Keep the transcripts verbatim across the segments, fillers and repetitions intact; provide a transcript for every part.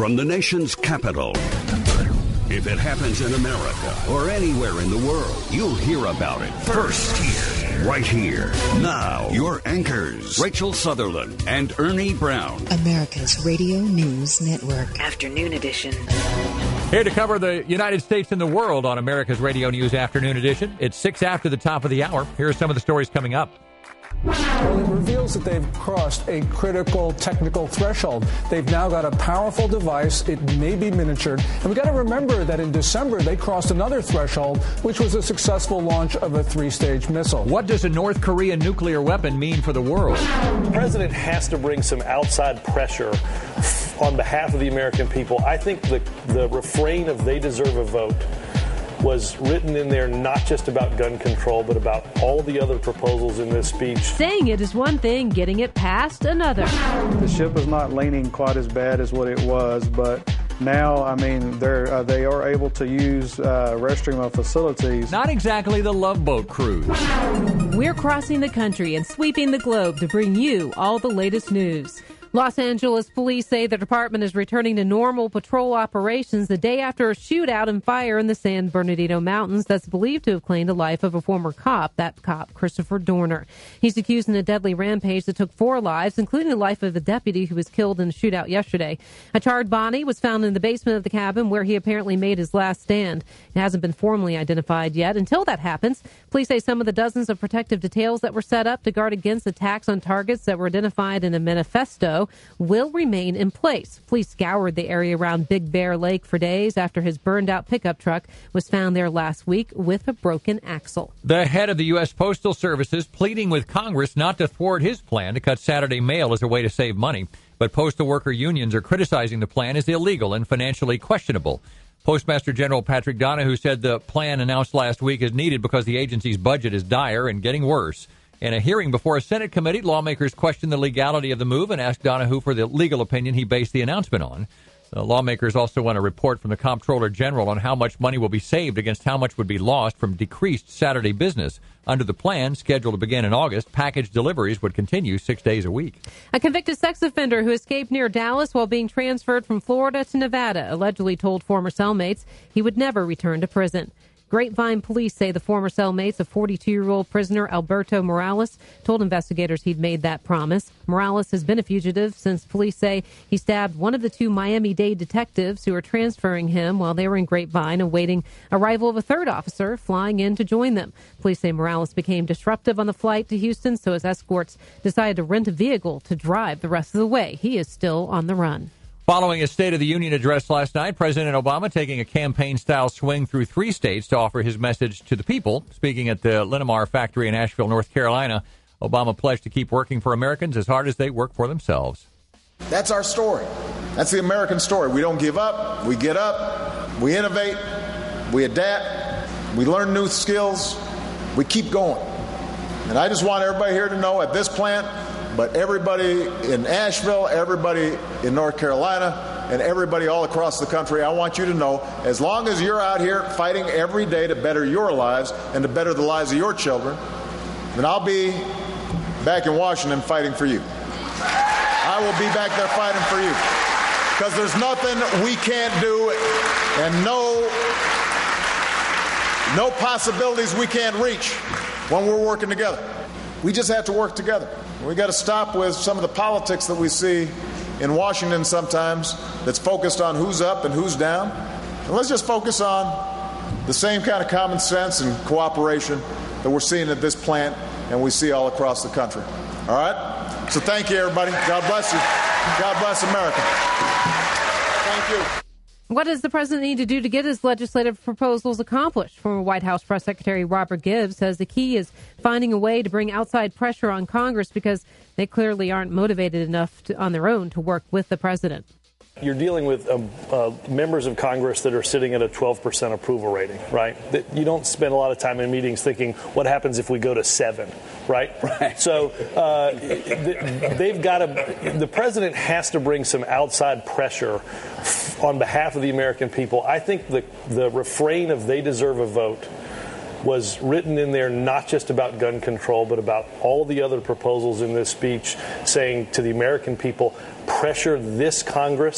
from the nation's capital. If it happens in America or anywhere in the world, you'll hear about it first here, right here. Now, your anchors, Rachel Sutherland and Ernie Brown. America's Radio News Network. Afternoon edition. Here to cover the United States and the world on America's Radio News Afternoon Edition. It's six after the top of the hour. Here are some of the stories coming up. Well, it reveals that they've crossed a critical technical threshold. They've now got a powerful device. It may be miniatured. And we've got to remember that in December, they crossed another threshold, which was a successful launch of a three-stage missile. What does a North Korean nuclear weapon mean for the world? The president has to bring some outside pressure on behalf of the American people. I think the, the refrain of "they deserve a vote" was written in there not just about gun control, but about all the other proposals in this speech. Saying it is one thing, getting it passed another. The ship is not leaning quite as bad as what it was, but now, I mean, they're, uh, they are able to use uh, restroom facilities. Not exactly the Love Boat cruise. We're crossing the country and sweeping the globe to bring you all the latest news. Los Angeles police say the department is returning to normal patrol operations the day after a shootout and fire in the San Bernardino Mountains that's believed to have claimed the life of a former cop, that cop, Christopher Dorner. He's accused in a deadly rampage that took four lives, including the life of a deputy who was killed in a shootout yesterday. A charred body was found in the basement of the cabin where he apparently made his last stand. It hasn't been formally identified yet. Until that happens, police say some of the dozens of protective details that were set up to guard against attacks on targets that were identified in a manifesto will remain in place. Police scoured the area around Big Bear Lake for days after his burned-out pickup truck was found there last week with a broken axle. The head of the U S. Postal Service is pleading with Congress not to thwart his plan to cut Saturday mail as a way to save money. But postal worker unions are criticizing the plan as illegal and financially questionable. Postmaster General Patrick Donahue said the plan announced last week is needed because the agency's budget is dire and getting worse. In a hearing before a Senate committee, lawmakers questioned the legality of the move and asked Donahue for the legal opinion he based the announcement on. The lawmakers also want a report from the Comptroller General on how much money will be saved against how much would be lost from decreased Saturday business. Under the plan, scheduled to begin in August, package deliveries would continue six days a week. A convicted sex offender who escaped near Dallas while being transferred from Florida to Nevada allegedly told former cellmates he would never return to prison. Grapevine police say the former cellmates of forty-two-year-old prisoner Alberto Morales told investigators he'd made that promise. Morales has been a fugitive since police say he stabbed one of the two Miami-Dade detectives who were transferring him while they were in Grapevine, awaiting arrival of a third officer flying in to join them. Police say Morales became disruptive on the flight to Houston, so his escorts decided to rent a vehicle to drive the rest of the way. He is still on the run. Following his State of the Union address last night, President Obama taking a campaign-style swing through three states to offer his message to the people. Speaking at the Linamar factory in Asheville, North Carolina, Obama pledged to keep working for Americans as hard as they work for themselves. That's our story. That's the American story. We don't give up. We get up. We innovate. We adapt. We learn new skills. We keep going. And I just want everybody here to know at this plant, but everybody in Asheville, everybody in North Carolina, and everybody all across the country, I want you to know, as long as you're out here fighting every day to better your lives and to better the lives of your children, then I'll be back in Washington fighting for you. I will be back there fighting for you. Because there's nothing we can't do and no, no possibilities we can't reach when we're working together. We just have to work together. We got to stop with some of the politics that we see in Washington sometimes that's focused on who's up and who's down. And let's just focus on the same kind of common sense and cooperation that we're seeing at this plant and we see all across the country. All right? So thank you, everybody. God bless you. God bless America. Thank you. What does the president need to do to get his legislative proposals accomplished? Former White House Press Secretary Robert Gibbs says the key is finding a way to bring outside pressure on Congress because they clearly aren't motivated enough to, on their own to work with the president. You're dealing with um, uh, members of Congress that are sitting at a twelve percent approval rating, right? That you don't spend a lot of time in meetings thinking, what happens if we go to seven, right? Right. So uh, they've got to, the president has to bring some outside pressure on behalf of the American people. I think the, the refrain of "they deserve a vote" was written in there not just about gun control, but about all the other proposals in this speech, saying to the American people, pressure this Congress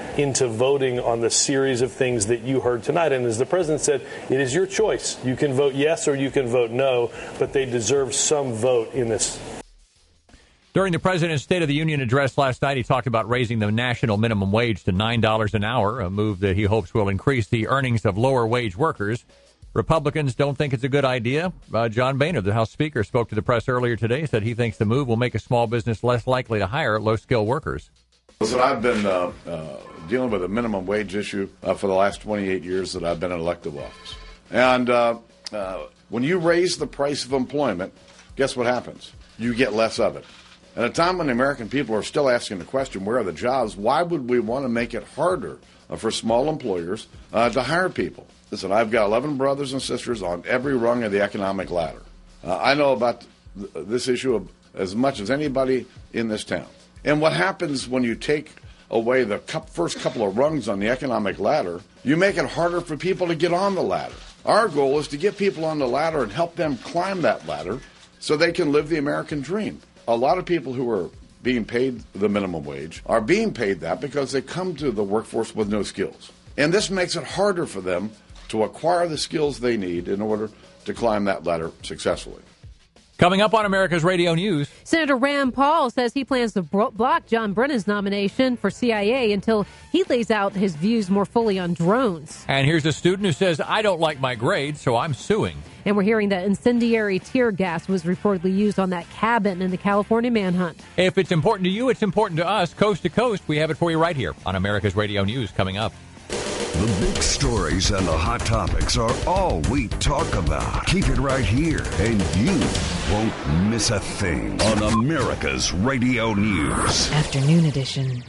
into voting on the series of things that you heard tonight. And as the president said, it is your choice. You can vote yes or you can vote no, but they deserve some vote in this. During the President's State of the Union address last night, he talked about raising the national minimum wage to nine dollars an hour, a move that he hopes will increase the earnings of lower-wage workers. Republicans don't think it's a good idea. Uh, John Boehner, the House Speaker, spoke to the press earlier today, said he thinks the move will make a small business less likely to hire low-skilled workers. Listen, I've been uh, uh, dealing with a minimum wage issue uh, for the last twenty-eight years that I've been in elective office. And uh, uh, when you raise the price of employment, guess what happens? You get less of it. At a time when the American people are still asking the question, where are the jobs, why would we want to make it harder uh, for small employers uh, to hire people? Listen, I've got eleven brothers and sisters on every rung of the economic ladder. Uh, I know about th- this issue of, as much as anybody in this town. And what happens when you take away the cu- first couple of rungs on the economic ladder, you make it harder for people to get on the ladder. Our goal is to get people on the ladder and help them climb that ladder so they can live the American dream. A lot of people who are being paid the minimum wage are being paid that because they come to the workforce with no skills. And this makes it harder for them to acquire the skills they need in order to climb that ladder successfully. Coming up on America's Radio News. Senator Rand Paul says he plans to bro- block John Brennan's nomination for C I A until he lays out his views more fully on drones. And here's a student who says, I don't like my grades, so I'm suing. And we're hearing that incendiary tear gas was reportedly used on that cabin in the California manhunt. If it's important to you, it's important to us. Coast to coast, we have it for you right here on America's Radio News coming up. The big stories and the hot topics are all we talk about. Keep it right here, and you won't miss a thing on America's Radio News. Afternoon edition.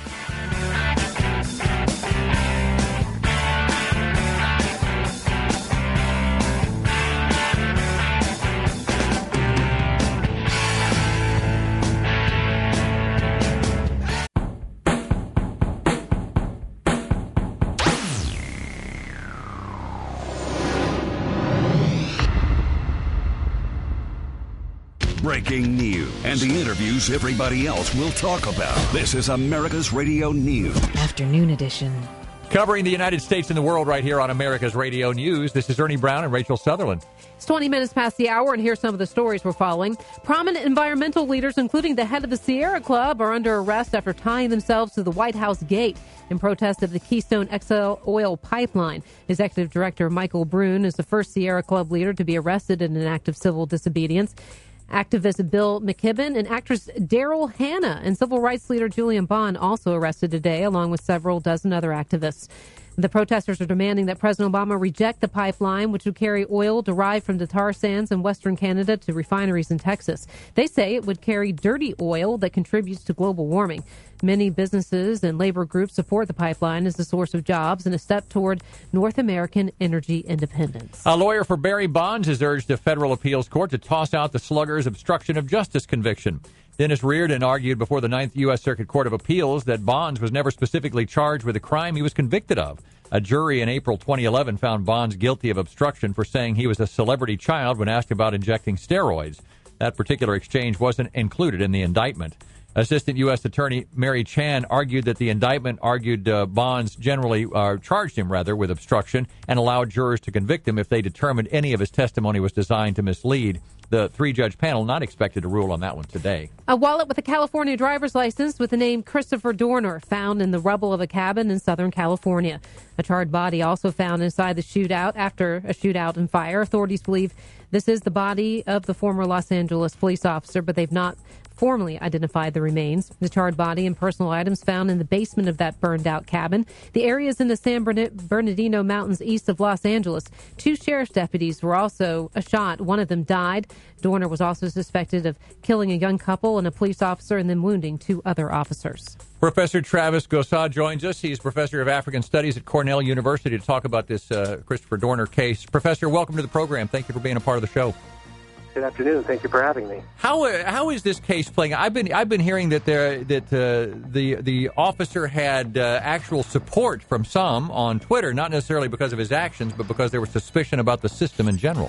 Breaking news and the interviews everybody else will talk about. This is America's Radio News. Afternoon edition. Covering the United States and the world right here on America's Radio News, this is Ernie Brown and Rachel Sutherland. It's twenty minutes past the hour, and here's some of the stories we're following. Prominent environmental leaders, including the head of the Sierra Club, are under arrest after tying themselves to the White House gate in protest of the Keystone X L oil pipeline. Executive Director Michael Brune is the first Sierra Club leader to be arrested in an act of civil disobedience. Activist Bill McKibben and actress Daryl Hannah and civil rights leader Julian Bond also arrested today, along with several dozen other activists. The protesters are demanding that President Obama reject the pipeline, which would carry oil derived from the tar sands in western Canada to refineries in Texas. They say it would carry dirty oil that contributes to global warming. Many businesses and labor groups support the pipeline as a source of jobs and a step toward North American energy independence. A lawyer for Barry Bonds has urged a federal appeals court to toss out the slugger's obstruction of justice conviction. Dennis Reardon argued before the Ninth U S. Circuit Court of Appeals that Bonds was never specifically charged with a crime he was convicted of. A jury in April twenty eleven found Bonds guilty of obstruction for saying he was a celebrity child when asked about injecting steroids. That particular exchange wasn't included in the indictment. Assistant U S. Attorney Mary Chan argued that the indictment argued uh, Bonds generally uh, charged him, rather, with obstruction and allowed jurors to convict him if they determined any of his testimony was designed to mislead. The three-judge panel not expected to rule on that one today. A wallet with a California driver's license with the name Christopher Dorner found in the rubble of a cabin in Southern California. A charred body also found inside the shootout after a shootout and fire. Authorities believe this is the body of the former Los Angeles police officer, but they've not formally identified the remains. The charred body and personal items found in the basement of that burned-out cabin. The area is in the San Bernardino Mountains east of Los Angeles. Two sheriff's deputies were also shot. One of them died. Dorner was also suspected of killing a young couple and a police officer and then wounding two other officers. Professor Travis Gossah joins us. He's professor of African Studies at Cornell University to talk about this uh, Christopher Dorner case. Professor, welcome to the program. Thank you for being a part of the show. Good afternoon. Thank you for having me. How uh, how is this case playing? I've been I've been hearing that there that uh, the the officer had uh, actual support from some on Twitter, not necessarily because of his actions, but because there was suspicion about the system in general.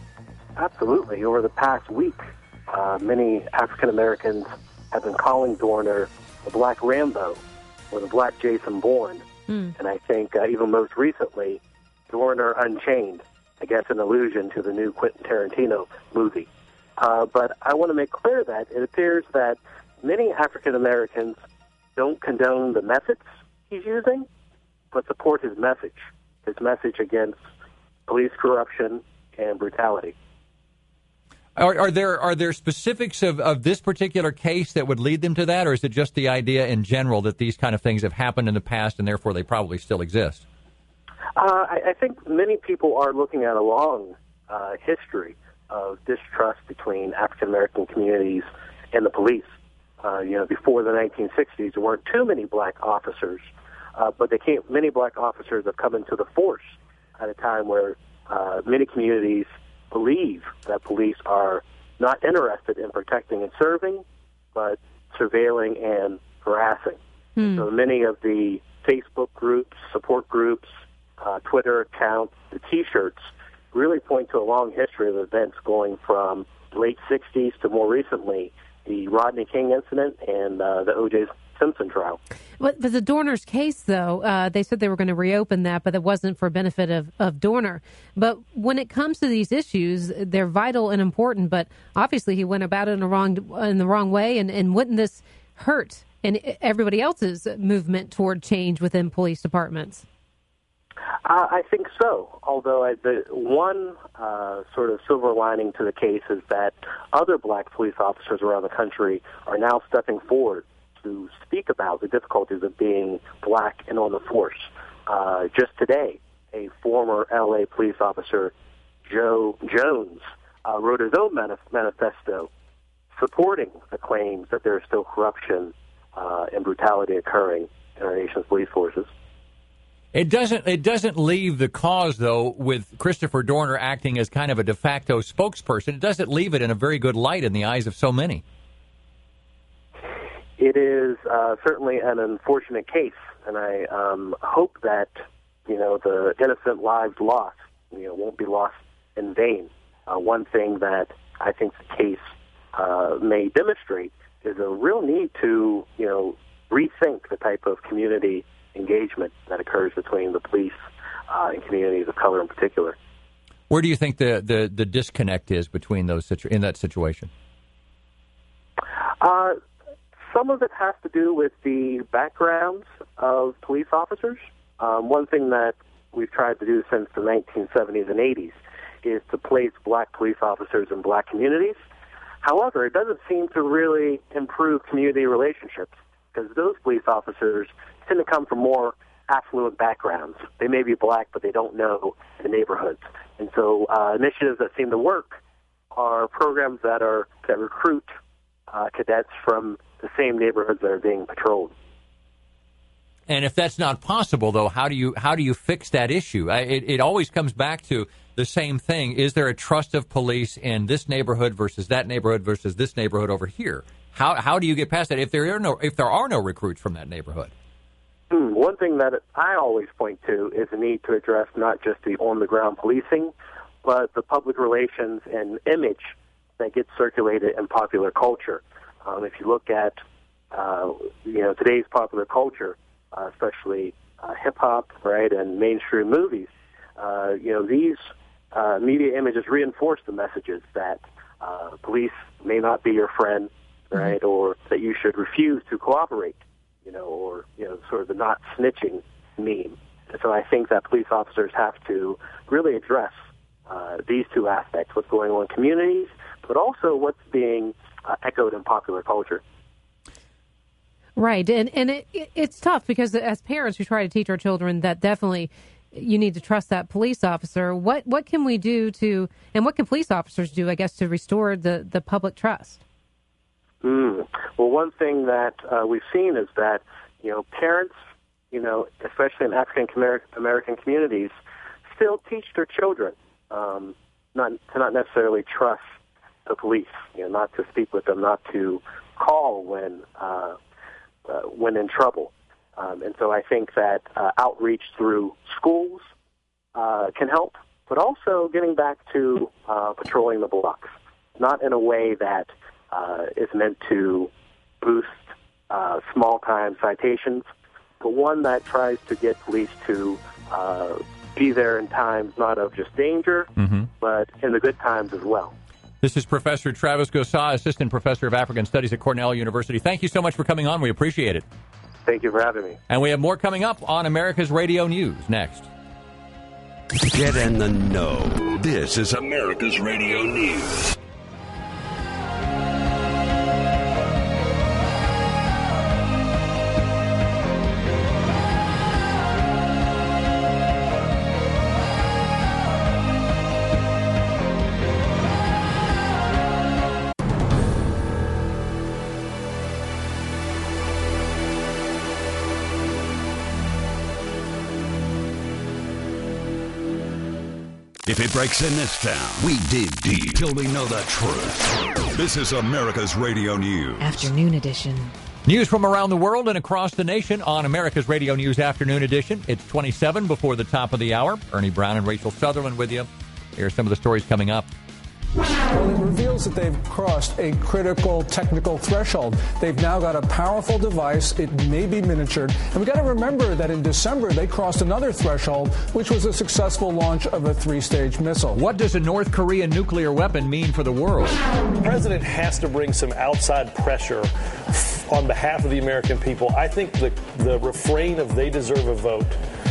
Absolutely. Over the past week, uh, many African Americans have been calling Dorner the Black Rambo, or the Black Jason Bourne, mm. and I think uh, even most recently, Dorner Unchained, I guess an allusion to the new Quentin Tarantino movie. Uh, but I want to make clear that it appears that many African Americans don't condone the methods he's using, but support his message, his message against police corruption and brutality. Are, are there are there specifics of, of this particular case that would lead them to that, or is it just the idea in general that these kind of things have happened in the past and therefore they probably still exist? Uh, I, I think many people are looking at a long uh, history of distrust between African American communities and the police. Uh, you know, before the nineteen sixties, there weren't too many black officers, uh, but they came, many black officers have come into the force at a time where uh, many communities believe that police are not interested in protecting and serving, but surveilling and harassing. Hmm. So many of the Facebook groups, support groups, uh, Twitter accounts, the T-shirts really point to a long history of events going from the late sixties to more recently the Rodney King incident and uh, the O J Simpson trial. But, but the Dorner's case, though, uh, they said they were going to reopen that, but it wasn't for benefit of, of Dorner. But when it comes to these issues, they're vital and important, but obviously he went about it in the wrong, in the wrong way, and, and wouldn't this hurt and everybody else's movement toward change within police departments? Uh, I think so, although I, the one uh, sort of silver lining to the case is that other black police officers around the country are now stepping forward to speak about the difficulties of being black and on the force. Uh, just today, a former L A police officer, Joe Jones, uh, wrote his own manif- manifesto supporting the claims that there is still corruption uh, and brutality occurring in our nation's police forces. It doesn't it doesn't leave the cause, though, with Christopher Dorner acting as kind of a de facto spokesperson. It doesn't leave it in a very good light in the eyes of so many. It is uh, certainly an unfortunate case, and I um, hope that, you know, the innocent lives lost, you know, won't be lost in vain. Uh, one thing that I think the case uh, may demonstrate is a real need to, you know, rethink the type of community engagement that occurs between the police uh, and communities of color in particular. Where do you think the, the, the disconnect is between those situ- in that situation? Uh, some of it has to do with the backgrounds of police officers. Um, one thing that we've tried to do since the nineteen seventies and eighties is to place black police officers in black communities. However, it doesn't seem to really improve community relationships because those police officers tend to come from more affluent backgrounds. They may be black, but they don't know the neighborhoods. And so uh, initiatives that seem to work are programs that are that recruit uh, cadets from the same neighborhoods that are being patrolled. And if that's not possible, though, how do you how do you fix that issue? I, it, it always comes back to the same thing. Is there a trust of police in this neighborhood versus that neighborhood versus this neighborhood over here? How how do you get past that if there are no if there are no recruits from that neighborhood? Hmm. One thing that I always point to is the need to address not just the on-the-ground policing, but the public relations and image that gets circulated in popular culture. Um, if you look at uh, you know today's popular culture, uh, especially uh, hip-hop, right, and mainstream movies, uh, you know these uh, media images reinforce the messages that uh, police may not be your friend, right, or that you should refuse to cooperate, you know, or, you know, sort of the not snitching meme. And so I think that police officers have to really address uh, these two aspects, what's going on in communities, but also what's being uh, echoed in popular culture. Right, and and it, it's tough because as parents, we try to teach our children that definitely you need to trust that police officer. What what can we do to, and what can police officers do, I guess, to restore the, the public trust? Mm. Well, one thing that uh, we've seen is that, you know, parents, you know, especially in African American communities, still teach their children um, not to not necessarily trust the police, you know, not to speak with them, not to call when uh, uh, when in trouble. Um, and so I think that uh, outreach through schools uh, can help, but also getting back to uh, patrolling the blocks, not in a way that uh, is meant to boost uh, small-time citations, but one that tries to get police to uh, be there in times not of just danger, mm-hmm. but in the good times as well. This is Professor Travis Gosar, Assistant Professor of African Studies at Cornell University. Thank you so much for coming on. We appreciate it. Thank you for having me. And we have more coming up on America's Radio News next. Get in the know. This is America's Radio News. If it breaks in this town, we dig deep till we know the truth. This is America's Radio News. Afternoon edition. News from around the world and across the nation on America's Radio News Afternoon Edition. It's twenty-seven before the top of the hour. Ernie Brown and Rachel Sutherland with you. Here are some of the stories coming up. Well, it reveals that they've crossed a critical technical threshold. They've now got a powerful device. It may be miniatured. And we've got to remember that in December, they crossed another threshold, which was a successful launch of a three-stage missile. What does a North Korean nuclear weapon mean for the world? The president has to bring some outside pressure on behalf of the American people. I think the, the refrain of "they deserve a vote"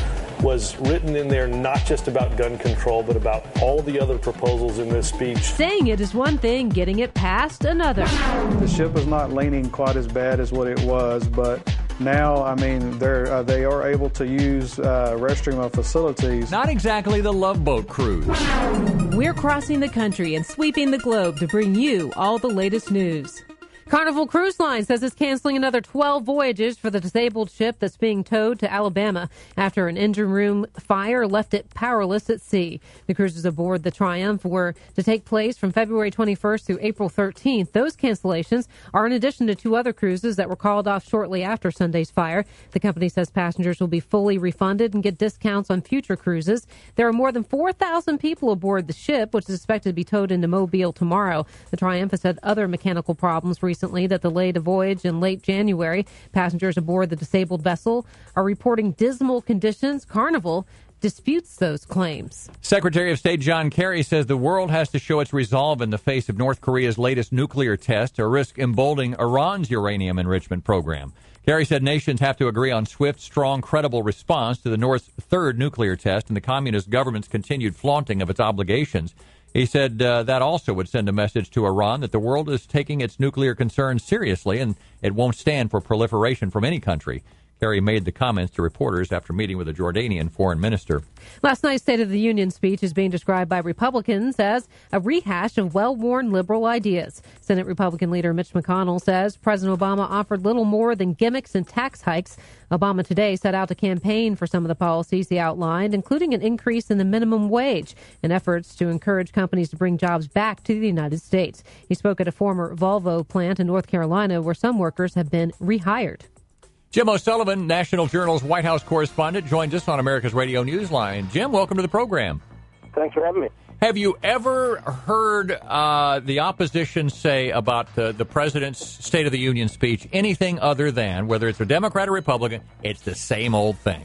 was written in there not just about gun control, but about all the other proposals in this speech. Saying it is one thing, getting it passed another. The ship is not leaning quite as bad as what it was, but now, I mean, they're, uh, they are able to use uh, restroom facilities. Not exactly the Love Boat cruise. We're crossing the country and sweeping the globe to bring you all the latest news. Carnival Cruise Line says it's canceling another twelve voyages for the disabled ship that's being towed to Alabama after an engine room fire left it powerless at sea. The cruises aboard the Triumph were to take place from February twenty-first through April thirteenth. Those cancellations are in addition to two other cruises that were called off shortly after Sunday's fire. The company says passengers will be fully refunded and get discounts on future cruises. There are more than four thousand people aboard the ship, which is expected to be towed into Mobile tomorrow. The Triumph has had other mechanical problems recently that delayed a voyage in late January. Passengers aboard the disabled vessel are reporting dismal conditions. Carnival disputes those claims. Secretary of State John Kerry says the world has to show its resolve in the face of North Korea's latest nuclear test or risk emboldening Iran's uranium enrichment program. Kerry said nations have to agree on swift, strong, credible response to the North's third nuclear test and the communist government's continued flaunting of its obligations. He said uh, that also would send a message to Iran that the world is taking its nuclear concerns seriously and it won't stand for proliferation from any country. Kerry made the comments to reporters after meeting with a Jordanian foreign minister. Last night's State of the Union speech is being described by Republicans as a rehash of well-worn liberal ideas. Senate Republican leader Mitch McConnell says President Obama offered little more than gimmicks and tax hikes. Obama today set out to campaign for some of the policies he outlined, including an increase in the minimum wage and efforts to encourage companies to bring jobs back to the United States. He spoke at a former Volvo plant in North Carolina where some workers have been rehired. Jim O'Sullivan, National Journal's White House correspondent, joins us on America's Radio Newsline. Jim, welcome to the program. Thanks for having me. Have you ever heard uh, the opposition say about the, the president's State of the Union speech anything other than, whether it's a Democrat or Republican, it's the same old thing?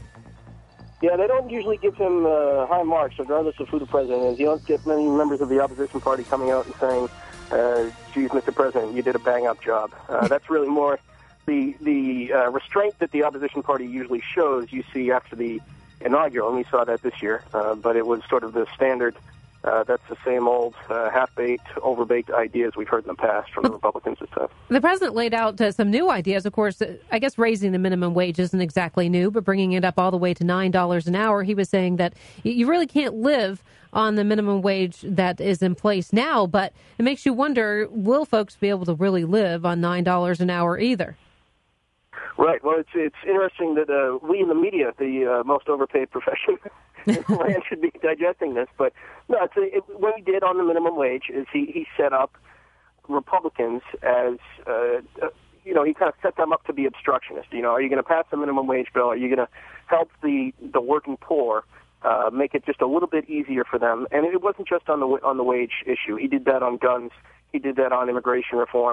Yeah, they don't usually give him uh, high marks, regardless of who the president is. You don't get many members of the opposition party coming out and saying, uh, geez, Mister President, you did a bang-up job. Uh, that's really more the the uh, restraint that the opposition party usually shows. You see after the inaugural, and we saw that this year, uh, but it was sort of the standard. Uh, that's the same old uh, half-baked, overbaked ideas we've heard in the past from the Republicans and stuff. The president laid out uh, some new ideas. Of course, uh, I guess raising the minimum wage isn't exactly new, but bringing it up all the way to nine dollars an hour. He was saying that you really can't live on the minimum wage that is in place now, but it makes you wonder, will folks be able to really live on nine dollars an hour either? Right. Well, it's it's interesting that uh, we in the media, the uh, most overpaid profession, man should be digesting this. But no, it's a, it, what he did on the minimum wage is he, he set up Republicans as, uh, uh, you know, he kind of set them up to be obstructionists. You know, are you going to pass the minimum wage bill? Are you going to help the, the working poor, uh, make it just a little bit easier for them? And it wasn't just on the on the wage issue. He did that on guns. He did that on immigration reform.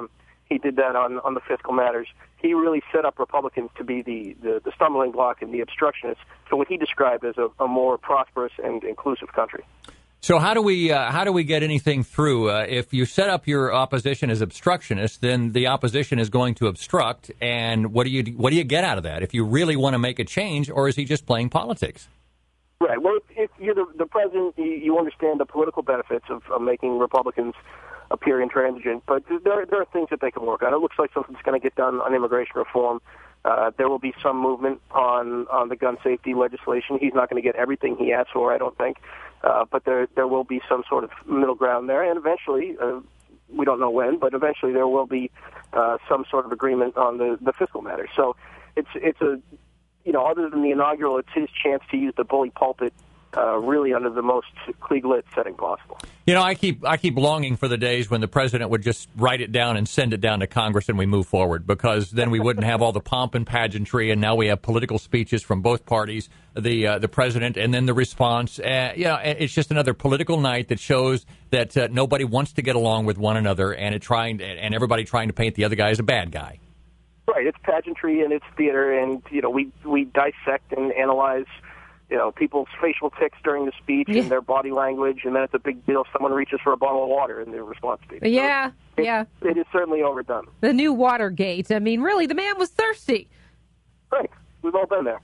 he did that on, on the fiscal matters. He really set up Republicans to be the, the, the stumbling block and the obstructionists for what he described as a, a more prosperous and inclusive country. So how do we uh, how do we get anything through? Uh, if you set up your opposition as obstructionists, then the opposition is going to obstruct. And what do you what do you get out of that? If you really want to make a change, or is he just playing politics? Right. Well, if, if you're the, the president, you, you understand the political benefits of, of making Republicans appear intransigent. But there, there are things that they can work on. It looks like something's going to get done on immigration reform. Uh, there will be some movement on, on the gun safety legislation. He's not going to get everything he asks for, I don't think. Uh, but there there will be some sort of middle ground there. And eventually, uh, we don't know when, but eventually there will be uh, some sort of agreement on the, the fiscal matter. So it's it's a, you know, other than the inaugural, it's his chance to use the bully pulpit Uh, really under the most Klieg-lit setting possible. You know, I keep I keep longing for the days when the president would just write it down and send it down to Congress and we move forward, because then we wouldn't have all the pomp and pageantry, and now we have political speeches from both parties, the uh, the president, and then the response. Uh, you know, it's just another political night that shows that uh, nobody wants to get along with one another, and it trying and everybody trying to paint the other guy as a bad guy. Right, it's pageantry and it's theater, and you know we we dissect and analyze, you know, people's facial tics during the speech yeah. and their body language, and then it's a big deal if someone reaches for a bottle of water in their response speech. Yeah, so it, yeah. It is certainly overdone. The new Watergate. I mean, really, the man was thirsty. Right. We've all been there.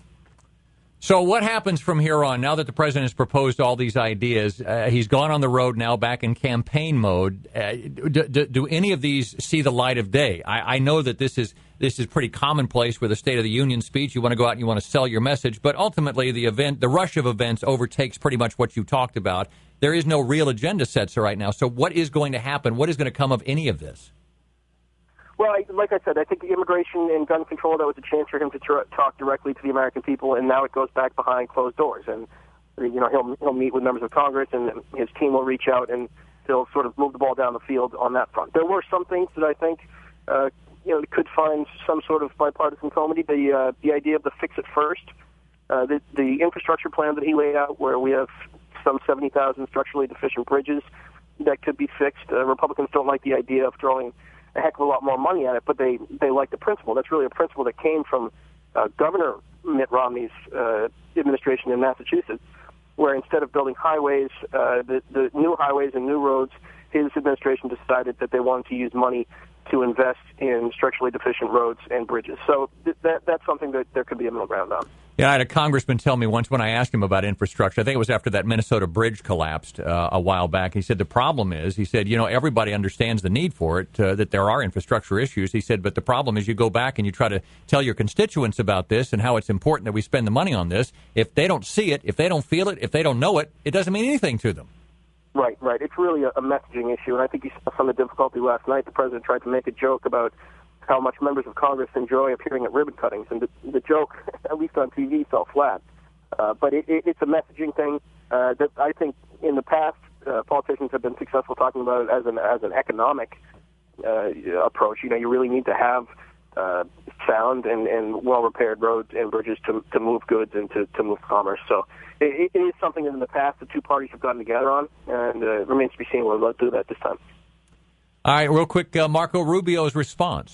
So what happens from here on, now that the president has proposed all these ideas? Uh, he's gone on the road now, back in campaign mode. Uh, do, do, do any of these see the light of day? I, I know that this is this is pretty commonplace with a State of the Union speech. You want to go out and you want to sell your message, but ultimately the event, the rush of events overtakes pretty much what you talked about. There is no real agenda set right now. So what is going to happen? What is going to come of any of this? Well, I, like I said, I think the immigration and gun control, that was a chance for him to tr- talk directly to the American people, and now it goes back behind closed doors. And, you know, he'll, he'll meet with members of Congress, and his team will reach out, and they'll sort of move the ball down the field on that front. There were some things that I think, uh, you know, could find some sort of bipartisan comity. The, uh, the idea of the fix it first, uh, the, the infrastructure plan that he laid out, where we have some seventy thousand structurally deficient bridges that could be fixed. Uh, Republicans don't like the idea of throwing a heck of a lot more money at it, but they, they like the principle. That's really a principle that came from uh, Governor Mitt Romney's uh, administration in Massachusetts, where instead of building highways, uh, the, the new highways and new roads, his administration decided that they wanted to use money to invest in structurally deficient roads and bridges. So th- that that's something that there could be a middle ground on. Yeah, I had a congressman tell me once when I asked him about infrastructure, I think it was after that Minnesota bridge collapsed uh, a while back. He said the problem is, he said, you know, everybody understands the need for it, uh, that there are infrastructure issues. He said, but the problem is you go back and you try to tell your constituents about this and how it's important that we spend the money on this. If they don't see it, if they don't feel it, if they don't know it, it doesn't mean anything to them. Right, right. It's really a, a messaging issue, and I think you saw some of the difficulty last night. The president tried to make a joke about how much members of Congress enjoy appearing at ribbon cuttings, and the, the joke, at least on T V, fell flat. Uh, but it, it, it's a messaging thing uh, that I think in the past uh, politicians have been successful talking about it as an as an economic uh, approach. You know, you really need to have uh, sound and, and well-repaired roads and bridges to to move goods and to, to move commerce. So it, it is something that in the past the two parties have gotten together on, and uh, it remains to be seen whether they'll do that this time. All right, real quick, uh, Marco Rubio's response.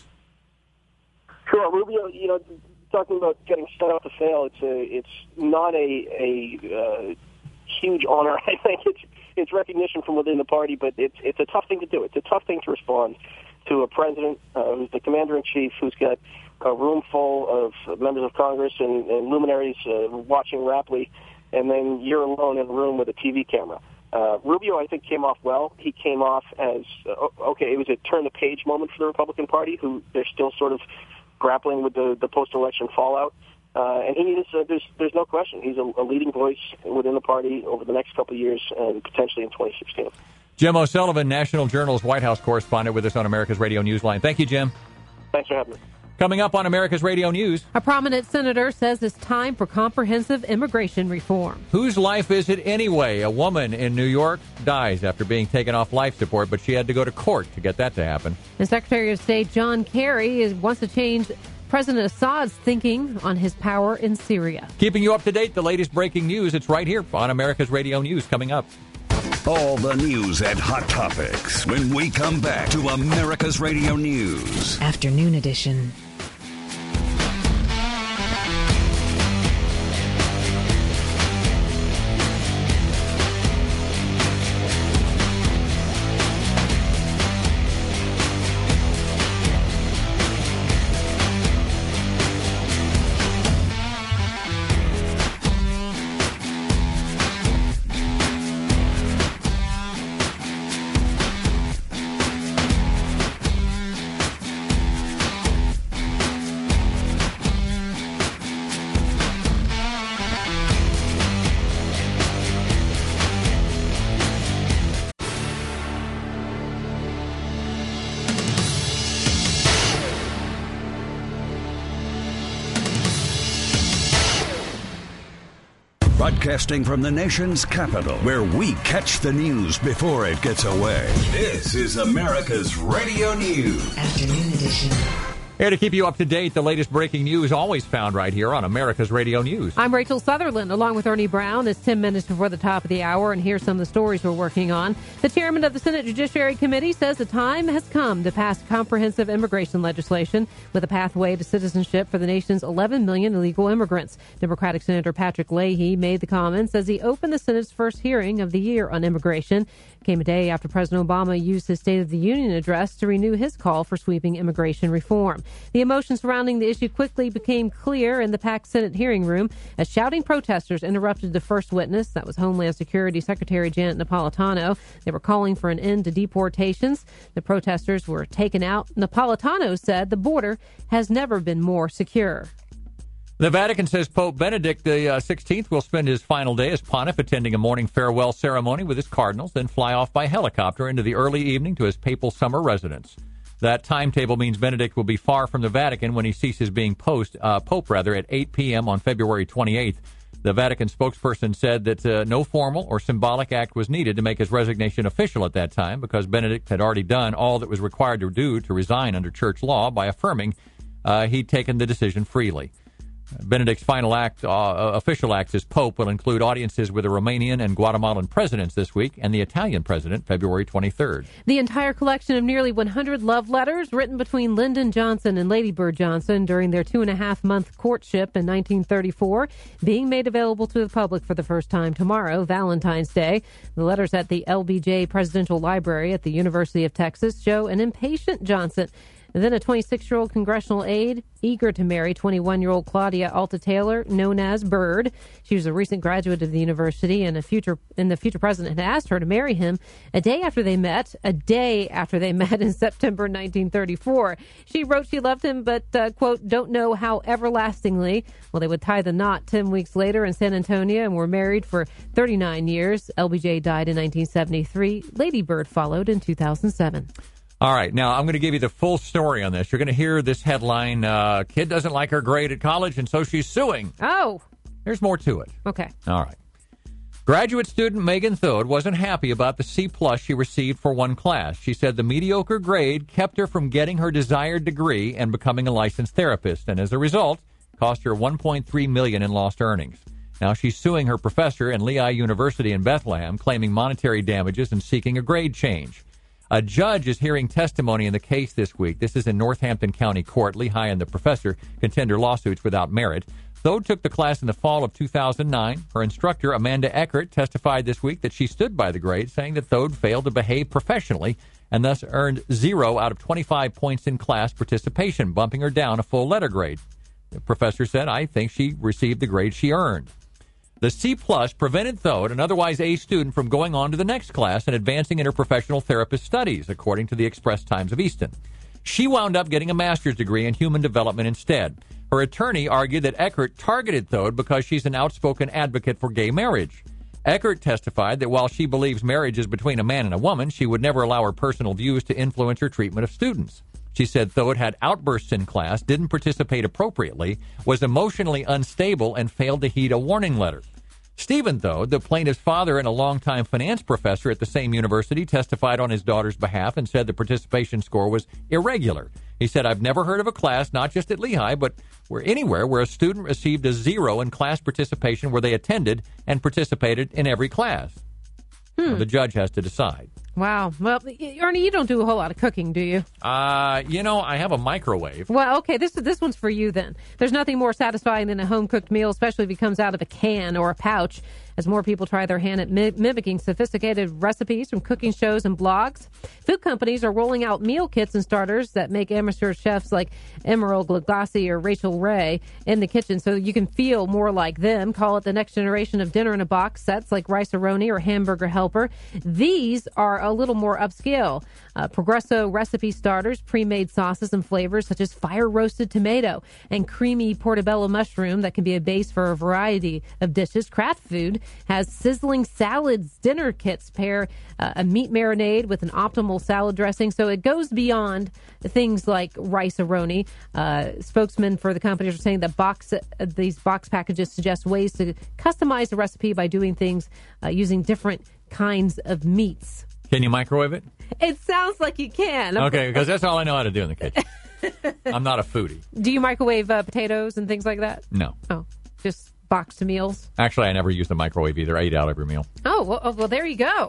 Sure, Rubio, you know, talking about getting shut out to fail, it's a, it's not a, a uh, huge honor. I think it's it's recognition from within the party, but it's it's a tough thing to do. It's a tough thing to respond to a president uh, who's the commander-in-chief, who's got a room full of members of Congress and, and luminaries uh, watching raptly, and then you're alone in a room with a T V camera. Uh, Rubio, I think, came off well. He came off as, uh, okay, it was a turn-the-page moment for the Republican Party, who they're still sort of grappling with the, the post-election fallout. Uh, and he is, uh, there's, there's no question, he's a, a leading voice within the party over the next couple of years and potentially in twenty sixteen. Jim O'Sullivan, National Journal's White House correspondent, with us on America's Radio Newsline. Thank you, Jim. Thanks for having me. Coming up on America's Radio News. A prominent senator says it's time for comprehensive immigration reform. Whose life is it anyway? A woman in New York dies after being taken off life support, but she had to go to court to get that to happen. And Secretary of State John Kerry is, wants to change President Assad's thinking on his power in Syria. Keeping you up to date, the latest breaking news. It's right here on America's Radio News coming up. All the news and hot topics when we come back to America's Radio News. Afternoon edition. Broadcasting from the nation's capital, where we catch the news before it gets away. This is America's Radio News. Afternoon edition. Here to keep you up to date, the latest breaking news always found right here on America's Radio News. I'm Rachel Sutherland, along with Ernie Brown. It's ten minutes before the top of the hour, and here's some of the stories we're working on. The chairman of the Senate Judiciary Committee says the time has come to pass comprehensive immigration legislation with a pathway to citizenship for the nation's eleven million illegal immigrants. Democratic Senator Patrick Leahy made the comments as he opened the Senate's first hearing of the year on immigration. Came a day after President Obama used his State of the Union address to renew his call for sweeping immigration reform. The emotion surrounding the issue quickly became clear in the packed Senate hearing room as shouting protesters interrupted the first witness. That was Homeland Security Secretary Janet Napolitano. They were calling for an end to deportations. The protesters were taken out. Napolitano said the border has never been more secure. The Vatican says Pope Benedict the sixteenth will spend his final day as pontiff attending a morning farewell ceremony with his cardinals, then fly off by helicopter into the early evening to his papal summer residence. That timetable means Benedict will be far from the Vatican when he ceases being post, uh, Pope rather, at eight p.m. on February twenty-eighth. The Vatican spokesperson said that uh, no formal or symbolic act was needed to make his resignation official at that time because Benedict had already done all that was required to do to resign under church law by affirming uh, he'd taken the decision freely. Benedict's final act, uh, official act as Pope will include audiences with the Romanian and Guatemalan presidents this week and the Italian president February twenty-third. The entire collection of nearly one hundred love letters written between Lyndon Johnson and Lady Bird Johnson during their two-and-a-half-month courtship in nineteen thirty-four being made available to the public for the first time tomorrow, Valentine's Day. The letters at the L B J Presidential Library at the University of Texas show an impatient Johnson and then a twenty-six-year-old congressional aide eager to marry twenty-one-year-old Claudia Alta Taylor, known as Bird. She was a recent graduate of the university, and a future and the future president had asked her to marry him a day after they met, a day after they met in September nineteen thirty-four. She wrote she loved him, but, uh, quote, don't know how everlastingly. Well, they would tie the knot ten weeks later in San Antonio and were married for thirty-nine years. L B J died in nineteen seventy-three. Lady Bird followed in two thousand seven. All right. Now, I'm going to give you the full story on this. You're going to hear this headline, uh, kid doesn't like her grade at college, and so she's suing. Oh. There's more to it. Okay. All right. Graduate student Megan Thode wasn't happy about the C plus she received for one class. She said the mediocre grade kept her from getting her desired degree and becoming a licensed therapist, and as a result, cost her one point three million dollars in lost earnings. Now, she's suing her professor in Lehigh University in Bethlehem, claiming monetary damages and seeking a grade change. A judge is hearing testimony in the case this week. This is in Northampton County Court. Lehigh and the professor contend her lawsuits without merit. Thode took the class in the fall of two thousand nine. Her instructor, Amanda Eckert, testified this week that she stood by the grade, saying that Thode failed to behave professionally and thus earned zero out of twenty-five points in class participation, bumping her down a full letter grade. The professor said, I think she received the grade she earned. The C plus prevented Thode, an otherwise A student, from going on to the next class and advancing in her professional therapist studies, according to the Express Times of Easton. She wound up getting a master's degree in human development instead. Her attorney argued that Eckert targeted Thode because she's an outspoken advocate for gay marriage. Eckert testified that while she believes marriage is between a man and a woman, she would never allow her personal views to influence her treatment of students. She said Thode had outbursts in class, didn't participate appropriately, was emotionally unstable, and failed to heed a warning letter. Stephen Thode, the plaintiff's father and a longtime finance professor at the same university, testified on his daughter's behalf and said the participation score was irregular. He said, I've never heard of a class, not just at Lehigh, but where anywhere where a student received a zero in class participation where they attended and participated in every class. So the judge has to decide. Wow. Well, Ernie, you don't do a whole lot of cooking, do you? Uh, you know, I have a microwave. Well, okay, this this one's for you then. There's nothing more satisfying than a home-cooked meal, especially if it comes out of a can or a pouch. As more people try their hand at mi- mimicking sophisticated recipes from cooking shows and blogs, food companies are rolling out meal kits and starters that make amateur chefs like Emerald Lagasse or Rachel Ray in the kitchen so you can feel more like them. Call it the next generation of dinner-in-a-box sets like Rice-A-Roni or Hamburger Helper. These are a little more upscale. Uh, Progresso recipe starters, pre-made sauces and flavors such as fire-roasted tomato and creamy portobello mushroom that can be a base for a variety of dishes. Kraft Food has sizzling salads dinner kits pair uh, a meat marinade with an optimal salad dressing. So it goes beyond things like Rice-A-Roni. Uh, spokesmen for the company are saying that box uh, these box packages suggest ways to customize the recipe by doing things uh, using different kinds of meats. Can you microwave it? It sounds like you can. Okay, because that's all I know how to do in the kitchen. I'm not a foodie. Do you microwave uh, potatoes and things like that? No. Oh, just boxed meals? Actually, I never use the microwave either. I eat out every meal. Oh, well, oh, well there you go.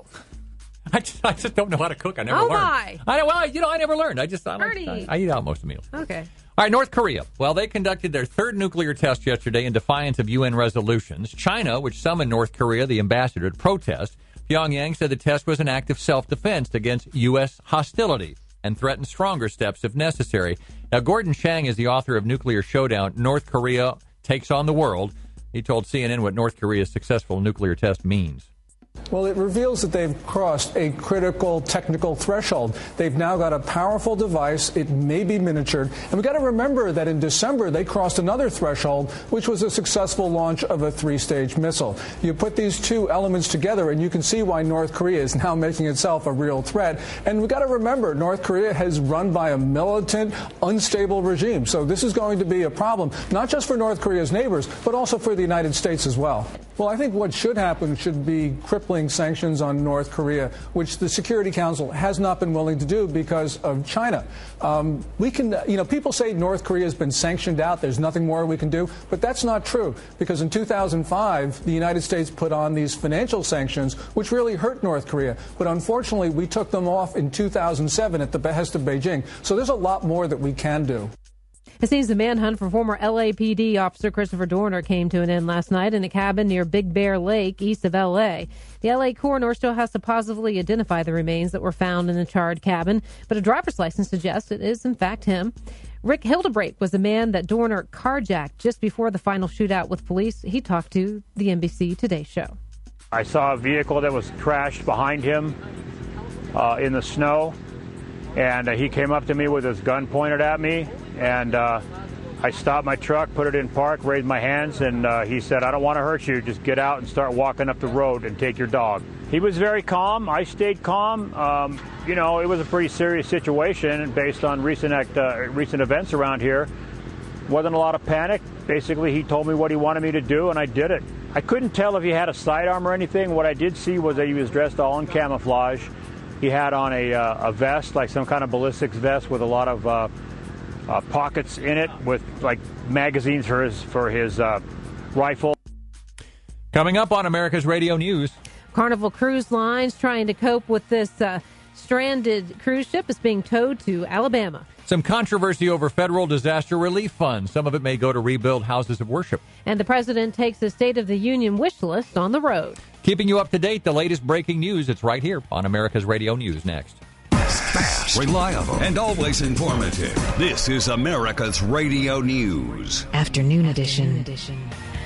I just, I just don't know how to cook. I never oh learned. My. I well, you know, I never learned. I just I, Ernie. I, I eat out most of the meals. Okay. All right, North Korea. Well, they conducted their third nuclear test yesterday in defiance of U N resolutions. China, which summoned North Korea, the ambassador, to protest, Pyongyang said the test was an act of self-defense against U S hostility and threatened stronger steps if necessary. Now, Gordon Chang is the author of Nuclear Showdown, North Korea Takes on the World. He told C N N what North Korea's successful nuclear test means. Well, it reveals that they've crossed a critical technical threshold. They've now got a powerful device. It may be miniatured. And we've got to remember that in December, they crossed another threshold, which was a successful launch of a three-stage missile. You put these two elements together, and you can see why North Korea is now making itself a real threat. And we've got to remember, North Korea has run by a militant, unstable regime. So this is going to be a problem, not just for North Korea's neighbors, but also for the United States as well. Well, I think what should happen should be crippling sanctions on North Korea, which the Security Council has not been willing to do because of China. Um, we can, you know, people say North Korea has been sanctioned out. There's nothing more we can do. But that's not true, because in two thousand five, the United States put on these financial sanctions, which really hurt North Korea. But unfortunately, we took them off in two thousand seven at the behest of Beijing. So there's a lot more that we can do. It seems the manhunt for former L A P D officer Christopher Dorner came to an end last night in a cabin near Big Bear Lake, east of L A. The L A coroner still has to positively identify the remains that were found in the charred cabin, but a driver's license suggests it is, in fact, him. Rick Hildebrake was the man that Dorner carjacked just before the final shootout with police. He talked to the N B C Today show. I saw a vehicle that was crashed behind him uh, in the snow, and uh, he came up to me with his gun pointed at me. And uh, I stopped my truck, put it in park, raised my hands, and uh, he said, "I don't want to hurt you. Just get out and start walking up the road and take your dog." He was very calm. I stayed calm. Um, you know, it was a pretty serious situation based on recent act, uh, recent events around here. Wasn't a lot of panic. Basically, he told me what he wanted me to do, and I did it. I couldn't tell if he had a sidearm or anything. What I did see was that he was dressed all in camouflage. He had on a, uh, a vest, like some kind of ballistics vest with a lot of uh, Uh, pockets in it with like magazines for his for his uh, rifle. Coming up on America's Radio News, Carnival Cruise Lines trying to cope with this uh, stranded cruise ship is being towed to Alabama. Some controversy over federal disaster relief funds. Some of it may go to rebuild houses of worship. And the president takes the State of the Union wish list on the road. Keeping you up to date, the latest breaking news. It's right here on America's Radio News next. Fast, reliable, and always informative. This is America's Radio News. Afternoon edition. edition.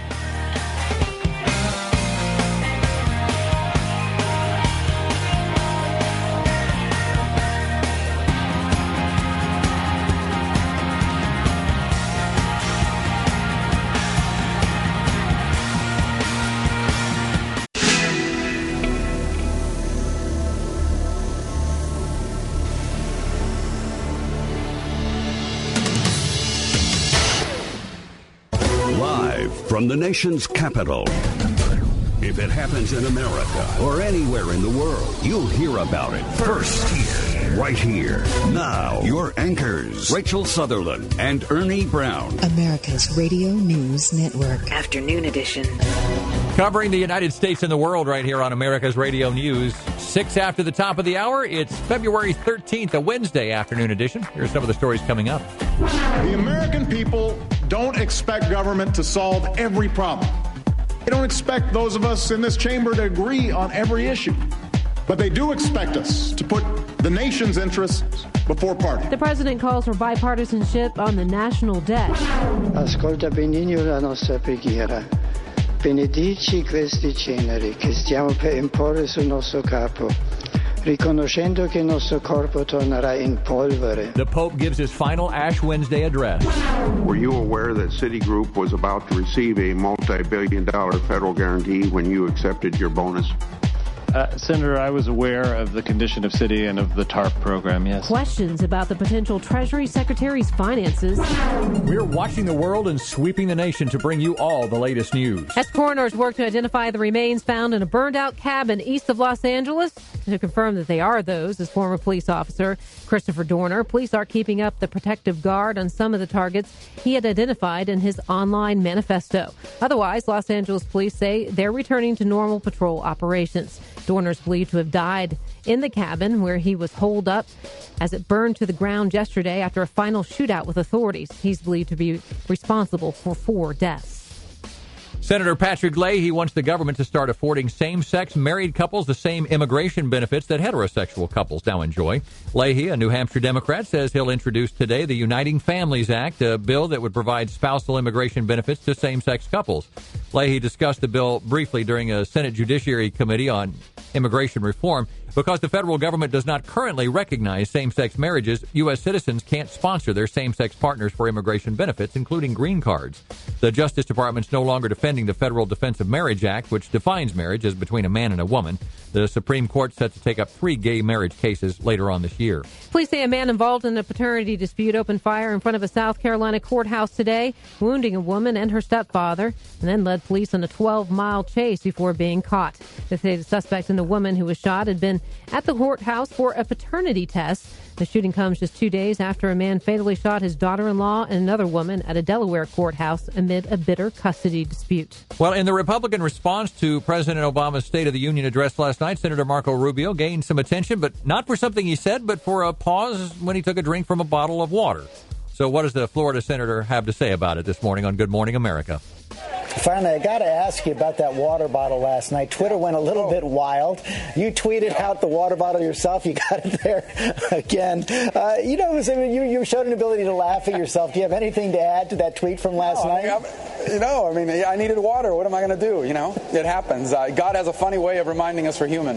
From the nation's capital. If it happens in America or anywhere in the world, you'll hear about it first here, right here. Now, your anchors, Rachel Sutherland and Ernie Brown. America's Radio News Network. Afternoon edition. Covering the United States and the world right here on America's Radio News. Six after the top of the hour, it's February thirteenth, a Wednesday afternoon edition. Here's some of the stories coming up. The American people don't expect government to solve every problem. They don't expect those of us in this chamber to agree on every issue. But they do expect us to put the nation's interests before party. The president calls for bipartisanship on the national debt. Ascolta benigno la nostra preghiera. Benedici questi ceneri che stiamo per imporre sul nostro capo, riconoscendo che il nostro corpo tornerà in polvere. The Pope gives his final Ash Wednesday address. Were you aware that Citigroup was about to receive a multi-billion dollar federal guarantee when you accepted your bonus? Uh, Senator, I was aware of the condition of Citi and of the TARP program, yes. Questions about the potential Treasury Secretary's finances. We're watching the world and sweeping the nation to bring you all the latest news. As coroners work to identify the remains found in a burned-out cabin east of Los Angeles, to confirm that they are those, as former police officer Christopher Dorner, police are keeping up the protective guard on some of the targets he had identified in his online manifesto. Otherwise, Los Angeles police say they're returning to normal patrol operations. Dorner's believed to have died in the cabin where he was holed up as it burned to the ground yesterday after a final shootout with authorities. He's believed to be responsible for four deaths. Senator Patrick Leahy wants the government to start affording same-sex married couples the same immigration benefits that heterosexual couples now enjoy. Leahy, a New Hampshire Democrat, says he'll introduce today the Uniting Families Act, a bill that would provide spousal immigration benefits to same-sex couples. Leahy discussed the bill briefly during a Senate Judiciary Committee on Immigration Reform. Because the federal government does not currently recognize same-sex marriages, U S citizens can't sponsor their same-sex partners for immigration benefits, including green cards. The Justice Department's no longer defending the Federal Defense of Marriage Act, which defines marriage as between a man and a woman. The Supreme Court set to take up three gay marriage cases later on this year. Police say a man involved in a paternity dispute opened fire in front of a South Carolina courthouse today, wounding a woman and her stepfather, and then led police on a twelve-mile chase before being caught. They say the suspect and the woman who was shot had been at the courthouse for a paternity test. The shooting comes just two days after a man fatally shot his daughter-in-law and another woman at a Delaware courthouse amid a bitter custody dispute. Well, in the Republican response to President Obama's State of the Union address last night, Senator Marco Rubio gained some attention, but not for something he said, but for a pause when he took a drink from a bottle of water. So what does the Florida senator have to say about it this morning on Good Morning America? Finally, I got to ask you about that water bottle last night. Twitter went a little bit wild. You tweeted out the water bottle yourself. You got it there again. Uh, you know, I mean, you, you showed an ability to laugh at yourself. Do you have anything to add to that tweet from last no, night? I mean, you know, I mean, I needed water. What am I going to do? You know, it happens. Uh, God has a funny way of reminding us we're human.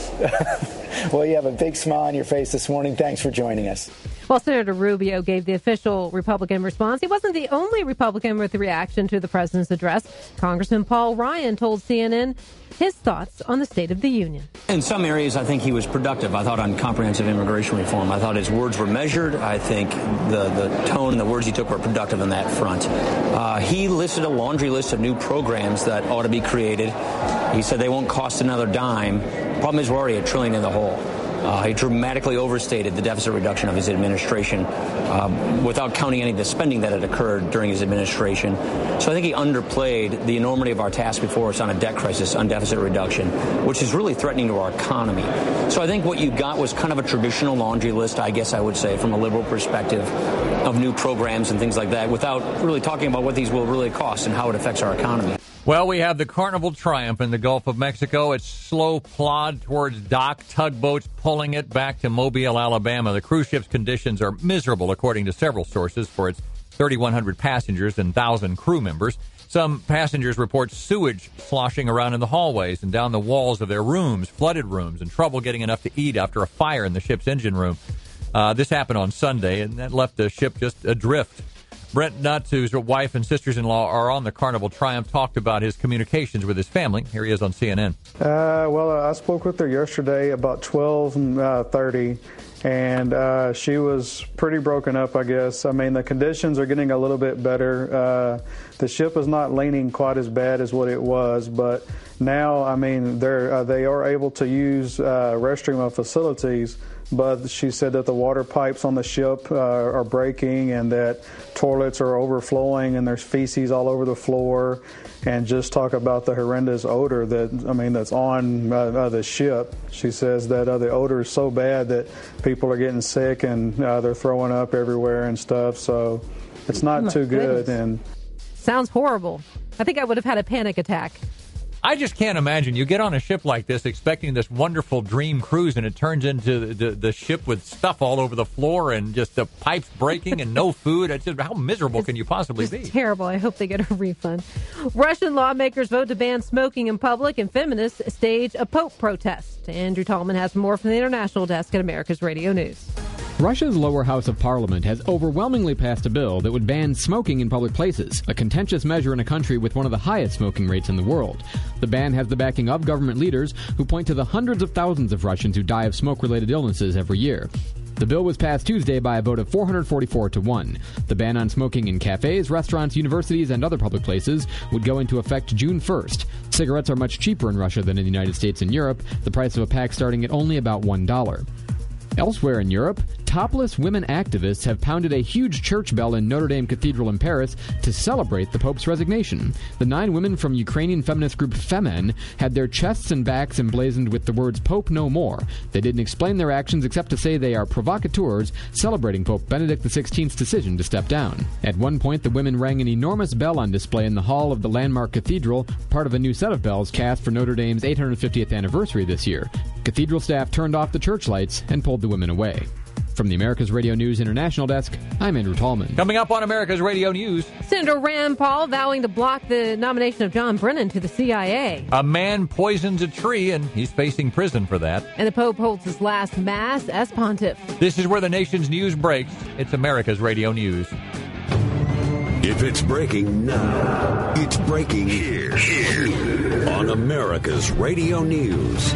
Well, you have a big smile on your face this morning. Thanks for joining us. Well, Senator Rubio gave the official Republican response. He wasn't the only Republican with a reaction to the president's address. Congressman Paul Ryan told C N N his thoughts on the State of the Union. In some areas, I think he was productive. I thought on comprehensive immigration reform, I thought his words were measured. I think the, the tone and the words he took were productive on that front. Uh, he listed a laundry list of new programs that ought to be created. He said they won't cost another dime. Problem is we're already a trillion in the hole. Uh, he dramatically overstated the deficit reduction of his administration um, without counting any of the spending that had occurred during his administration. So I think he underplayed the enormity of our task before us on a debt crisis, on deficit reduction, which is really threatening to our economy. So I think what you got was kind of a traditional laundry list, I guess I would say, from a liberal perspective, of new programs and things like that, without really talking about what these will really cost and how it affects our economy. Well, we have the Carnival Triumph in the Gulf of Mexico. It's slow plod towards dock, tugboats pulling it back to Mobile, Alabama. The cruise ship's conditions are miserable, according to several sources, for its thirty-one hundred passengers and one thousand crew members. Some passengers report sewage sloshing around in the hallways and down the walls of their rooms, flooded rooms, and trouble getting enough to eat after a fire in the ship's engine room. Uh, this happened on Sunday, and that left the ship just adrift. Brent Nutt, whose wife and sisters-in-law are on the Carnival Triumph, talked about his communications with his family. Here he is on C N N. Uh, well, I spoke with her yesterday about twelve thirty, and uh, she was pretty broken up, I guess. I mean, the conditions are getting a little bit better. Uh, the ship is not leaning quite as bad as what it was, but now, I mean, they're, uh, they are able to use uh, restroom facilities, but she said that the water pipes on the ship uh, are breaking and that toilets are overflowing and there's feces all over the floor, and just talk about the horrendous odor that, I mean, that's on uh, uh, the ship. She says that uh, the odor is so bad that people are getting sick and uh, they're throwing up everywhere and stuff, so it's not Oh, too good. goodness. And Sounds horrible. I think I would have had a panic attack. I just can't imagine. You get on a ship like this expecting this wonderful dream cruise, and it turns into the, the, the ship with stuff all over the floor and just the pipes breaking and no food. It's just, how miserable can you possibly It's be? terrible. I hope they get a refund. Russian lawmakers vote to ban smoking in public, and feminists stage a Pope protest. Andrew Tallman has more from the international desk at America's Radio News. Russia's lower house of parliament has overwhelmingly passed a bill that would ban smoking in public places, a contentious measure in a country with one of the highest smoking rates in the world. The ban has the backing of government leaders who point to the hundreds of thousands of Russians who die of smoke-related illnesses every year. The bill was passed Tuesday by a vote of four hundred forty-four to one. The ban on smoking in cafes, restaurants, universities, and other public places would go into effect June first. Cigarettes are much cheaper in Russia than in the United States and Europe, the price of a pack starting at only about one dollar. Elsewhere in Europe, topless women activists have pounded a huge church bell in Notre Dame Cathedral in Paris to celebrate the Pope's resignation. The nine women from Ukrainian feminist group Femen had their chests and backs emblazoned with the words "Pope no more." They didn't explain their actions except to say they are provocateurs celebrating Pope Benedict the sixteenth's decision to step down. At one point, the women rang an enormous bell on display in the hall of the landmark cathedral, part of a new set of bells cast for Notre Dame's eight hundred fiftieth anniversary this year. Cathedral staff turned off the church lights and pulled the women away. From the America's Radio News International Desk, I'm Andrew Tallman. Coming up on America's Radio News, Senator Rand Paul vowing to block the nomination of John Brennan to the C I A. a man poisons a tree, and he's facing prison for that. And the Pope holds his last Mass as pontiff. This is where the nation's news breaks. It's America's Radio News. If it's breaking now, it's breaking here, here on America's Radio News.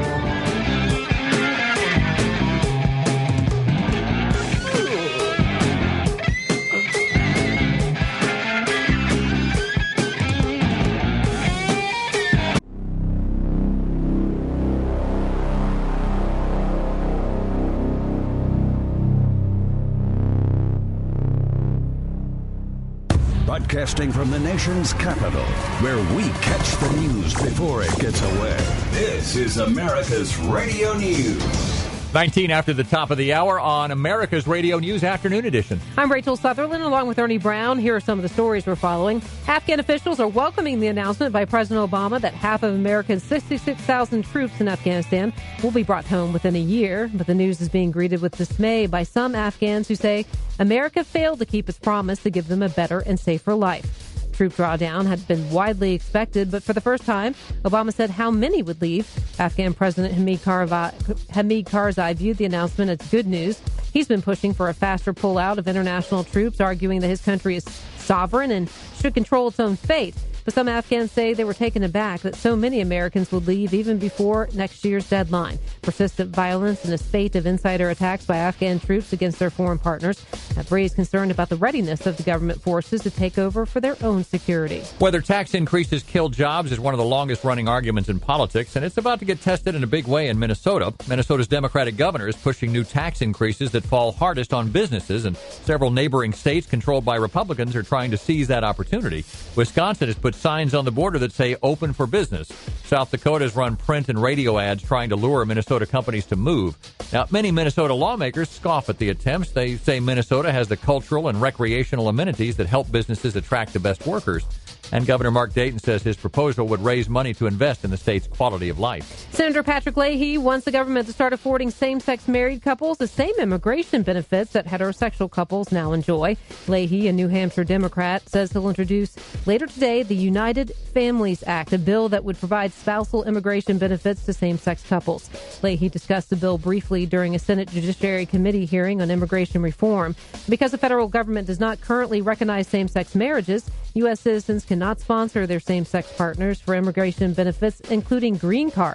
Broadcasting from the nation's capital, where we catch the news before it gets away. This is America's Radio News. nineteen after the top of the hour on America's Radio News Afternoon Edition. I'm Rachel Sutherland along with Ernie Brown. Here are some of the stories we're following. Afghan officials are welcoming the announcement by President Obama that half of America's sixty-six thousand troops in Afghanistan will be brought home within a year. But the news is being greeted with dismay by some Afghans who say America failed to keep its promise to give them a better and safer life. Troop drawdown had been widely expected, but for the first time, Obama said how many would leave. Afghan President Hamid Karzai, Hamid Karzai viewed the announcement as good news. He's been pushing for a faster pullout of international troops, arguing that his country is sovereign and should control its own fate. But some Afghans say they were taken aback that so many Americans would leave even before next year's deadline. Persistent violence and a spate of insider attacks by Afghan troops against their foreign partners have raised concern about the readiness of the government forces to take over for their own security. Whether tax increases kill jobs is one of the longest-running arguments in politics, and it's about to get tested in a big way in Minnesota. Minnesota's Democratic governor is pushing new tax increases that fall hardest on businesses, and several neighboring states controlled by Republicans are trying to seize that opportunity. Wisconsin has put signs on the border that say open for business. South Dakota has run print and radio ads trying to lure Minnesota companies to move. Now, many Minnesota lawmakers scoff at the attempts. They say Minnesota has the cultural and recreational amenities that help businesses attract the best workers. And Governor Mark Dayton says his proposal would raise money to invest in the state's quality of life. Senator Patrick Leahy wants the government to start affording same-sex married couples the same immigration benefits that heterosexual couples now enjoy. Leahy, a New Hampshire Democrat, says he'll introduce later today the United Families Act, a bill that would provide spousal immigration benefits to same-sex couples. Leahy discussed the bill briefly during a Senate Judiciary Committee hearing on immigration reform. Because the federal government does not currently recognize same-sex marriages, U S citizens cannot sponsor their same-sex partners for immigration benefits, including green cards.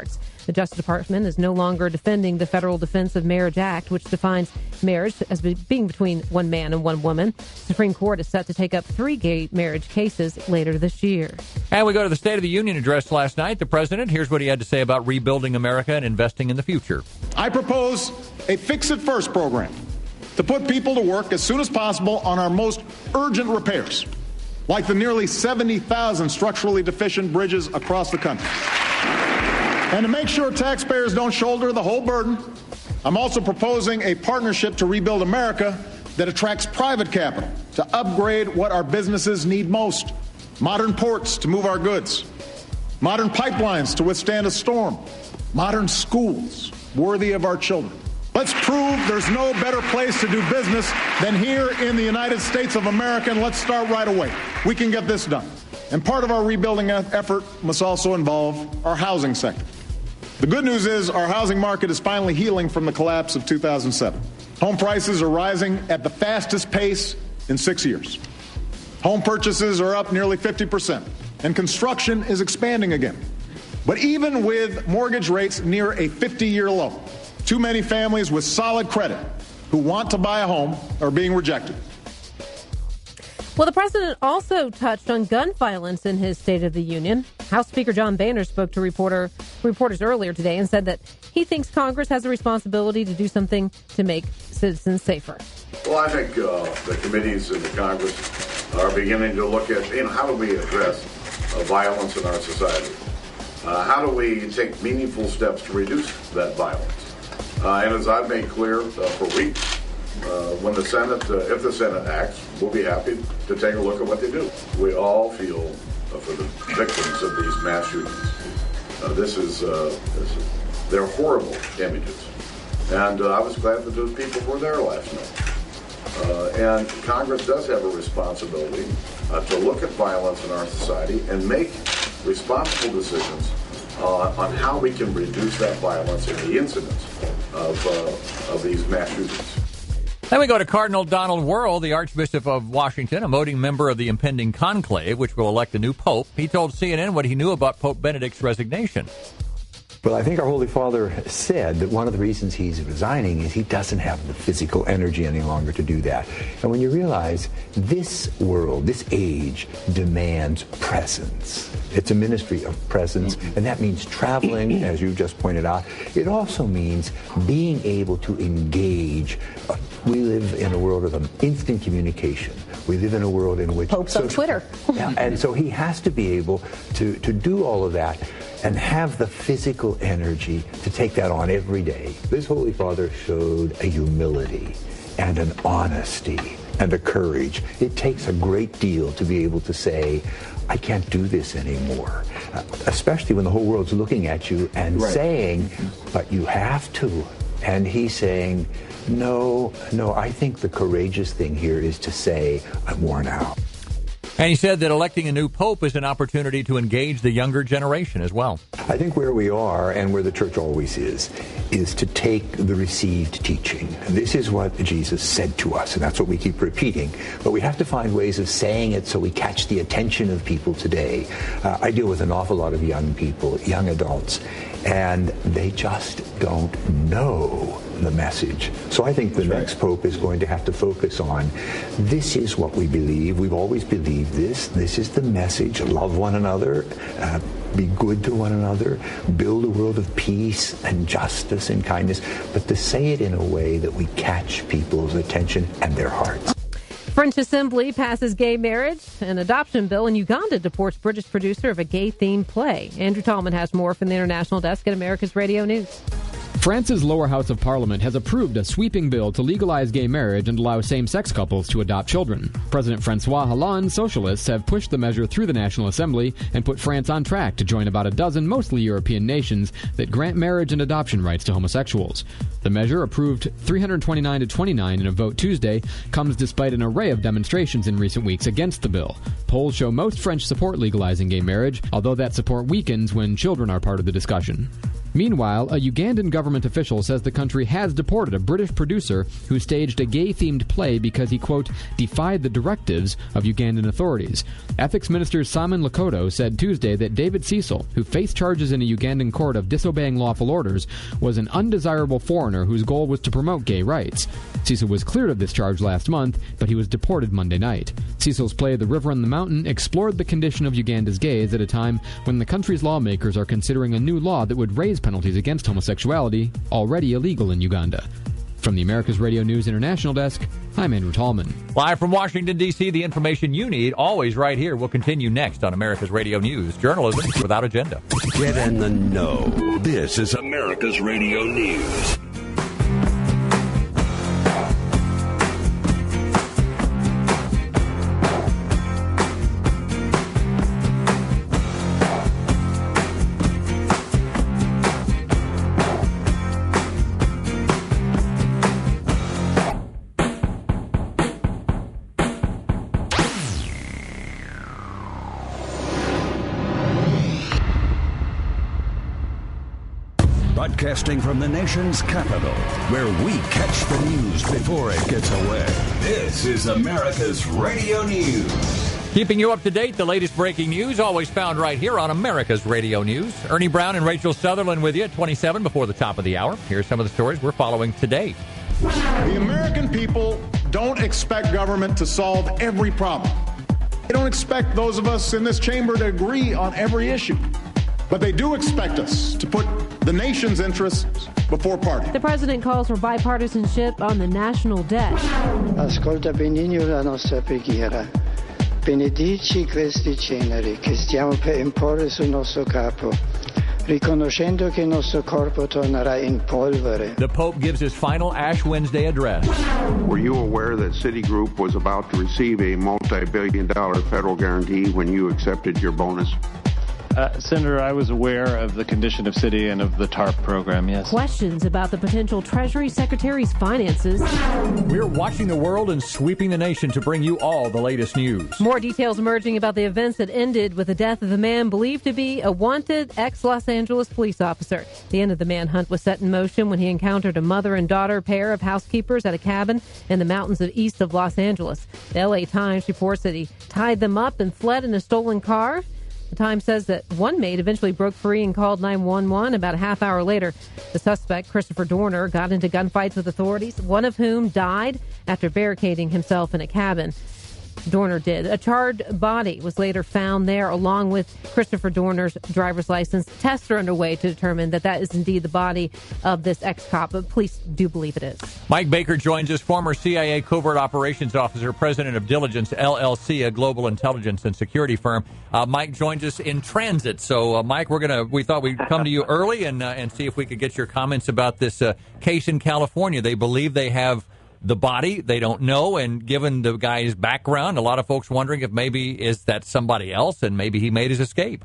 The Justice Department is no longer defending the Federal Defense of Marriage Act, which defines marriage as being between one man and one woman. The Supreme Court is set to take up three gay marriage cases later this year. And we go to the State of the Union address last night. The president, here's what he had to say about rebuilding America and investing in the future. I propose a Fix It First program to put people to work as soon as possible on our most urgent repairs, like the nearly seventy thousand structurally deficient bridges across the country. And to make sure taxpayers don't shoulder the whole burden, I'm also proposing a partnership to rebuild America that attracts private capital to upgrade what our businesses need most: modern ports to move our goods, modern pipelines to withstand a storm, modern schools worthy of our children. Let's prove there's no better place to do business than here in the United States of America, and let's start right away. We can get this done. And part of our rebuilding effort must also involve our housing sector. The good news is our housing market is finally healing from the collapse of two thousand seven. Home prices are rising at the fastest pace in six years. Home purchases are up nearly fifty percent, and construction is expanding again. But even with mortgage rates near a fifty-year low, too many families with solid credit who want to buy a home are being rejected. Well, the president also touched on gun violence in his State of the Union. House Speaker John Boehner spoke to reporter, reporters earlier today and said that he thinks Congress has a responsibility to do something to make citizens safer. Well, I think uh, the committees in the Congress are beginning to look at, you know, how do we address uh, violence in our society? Uh, how do we take meaningful steps to reduce that violence? Uh, and as I've made clear uh, for weeks, uh, when the Senate, uh, if the Senate acts, we'll be happy to take a look at what they do. We all feel uh, for the victims of these mass shootings. Uh, this is, uh, this is, they're horrible images. And uh, I was glad that those people were there last night. Uh, and Congress does have a responsibility uh, to look at violence in our society and make responsible decisions uh, on how we can reduce that violence and the incidence of, uh, of these mass shootings. Then we go to Cardinal Donald Wuerl, the Archbishop of Washington, a voting member of the impending conclave, which will elect a new pope. He told C N N what he knew about Pope Benedict's resignation. Well, I think our Holy Father said that one of the reasons he's resigning is he doesn't have the physical energy any longer to do that. And when you realize this world, this age, demands presence. It's a ministry of presence, and that means traveling, as you just pointed out. It also means being able to engage. We live in a world of instant communication. We live in a world in which... Pope's on Twitter. Yeah, and so he has to be able to, to do all of that and have the physical energy to take that on every day. This Holy Father showed a humility and an honesty and a courage. It takes a great deal to be able to say, I can't do this anymore, uh, especially when the whole world's looking at you and right. saying, but you have to. And he's saying, no, no, I think the courageous thing here is to say, I'm worn out. And he said that electing a new pope is an opportunity to engage the younger generation as well. I think where we are, and where the church always is, is to take the received teaching. This is what Jesus said to us, and that's what we keep repeating. But we have to find ways of saying it so we catch the attention of people today. Uh, I deal with an awful lot of young people, young adults, and they just don't know the message. So I think the That's next right. pope is going to have to focus on, this is what we believe. We've always believed this. This is the message. Love one another. Uh, be good to one another. Build a world of peace and justice and kindness. But to say it in a way that we catch people's attention and their hearts. French Assembly passes gay marriage. An adoption bill in Uganda deports British producer of a gay-themed play. Andrew Tallman has more from the International Desk at America's Radio News. France's lower house of parliament has approved a sweeping bill to legalize gay marriage and allow same-sex couples to adopt children. President Francois Hollande's socialists have pushed the measure through the National Assembly and put France on track to join about a dozen mostly European nations that grant marriage and adoption rights to homosexuals. The measure, approved three hundred twenty-nine to twenty-nine in a vote Tuesday, comes despite an array of demonstrations in recent weeks against the bill. Polls show most French support legalizing gay marriage, although that support weakens when children are part of the discussion. Meanwhile, a Ugandan government official says the country has deported a British producer who staged a gay-themed play because he, quote, defied the directives of Ugandan authorities. Ethics Minister Simon Lokoto said Tuesday that David Cecil, who faced charges in a Ugandan court of disobeying lawful orders, was an undesirable foreigner whose goal was to promote gay rights. Cecil was cleared of this charge last month, but he was deported Monday night. Cecil's play The River on the Mountain explored the condition of Uganda's gays at a time when the country's lawmakers are considering a new law that would raise penalties against homosexuality, already illegal in Uganda. From the America's Radio News International Desk, I'm Andrew Tallman. Live from Washington, D C, the information you need, always right here. We'll continue next on America's Radio News. Journalism without agenda. Get in the know. This is America's Radio News. Broadcasting from the nation's capital, where we catch the news before it gets away. This is America's Radio News. Keeping you up to date, the latest breaking news, always found right here on America's Radio News. Ernie Brown and Rachel Sutherland with you at twenty-seven before the top of the hour. Here's some of the stories we're following today. The American people don't expect government to solve every problem. They don't expect those of us in this chamber to agree on every issue. But they do expect us to put the nation's interests before party. The president calls for bipartisanship on the national debt. Ascolta benigno la nostra preghiera. Benedici questi ceneri che stiamo per imporre sul nostro capo, riconoscendo che il nostro corpo tornerà in polvere. The Pope gives his final Ash Wednesday address. Were you aware that Citigroup was about to receive a multi-billion dollar federal guarantee when you accepted your bonus? Uh, Senator, I was aware of the condition of Citi and of the TARP program, yes. Questions about the potential Treasury Secretary's finances. We're watching the world and sweeping the nation to bring you all the latest news. More details emerging about the events that ended with the death of the man believed to be a wanted ex-Los Angeles police officer. The end of the manhunt was set in motion when he encountered a mother and daughter pair of housekeepers at a cabin in the mountains of east of Los Angeles. The L A Times reports that he tied them up and fled in a stolen car. The Times says that one maid eventually broke free and called nine one one. About a half hour later, the suspect, Christopher Dorner, got into gunfights with authorities, one of whom died after barricading himself in a cabin. Dorner did. A charred body was later found there along with Christopher Dorner's driver's license. Tests are underway to determine that that is indeed the body of this ex-cop, but police do believe it is. Mike Baker joins us, former C I A covert operations officer, president of Diligence L L C, a global intelligence and security firm. Uh, Mike joins us in transit. So, uh, Mike, we're gonna we thought we'd come to you early and uh, and see if we could get your comments about this uh, case in California. They believe they have the body. They don't know, and given the guy's background, a lot of folks wondering if maybe is that somebody else, and maybe he made his escape.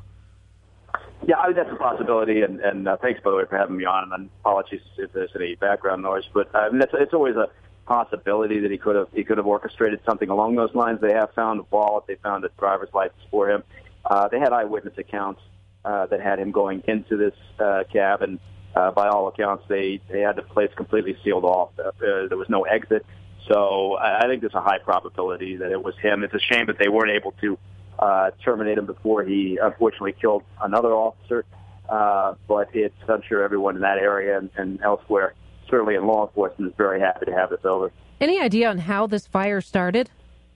Yeah, I mean, that's a possibility, and, and uh, thanks, by the way, for having me on, and apologies if there's any background noise, but I mean, it's, it's always a possibility that he could have he could have orchestrated something along those lines. They have found a wallet. They found a driver's license for him. Uh, they had eyewitness accounts uh, that had him going into this uh, cabin. Uh, by all accounts, they, they had the place completely sealed off. Uh, there was no exit. So I, I think there's a high probability that it was him. It's a shame that they weren't able to uh, terminate him before he unfortunately killed another officer. Uh, but it's, I'm sure everyone in that area and, and elsewhere, certainly in law enforcement, is very happy to have this over. Any idea on how this fire started?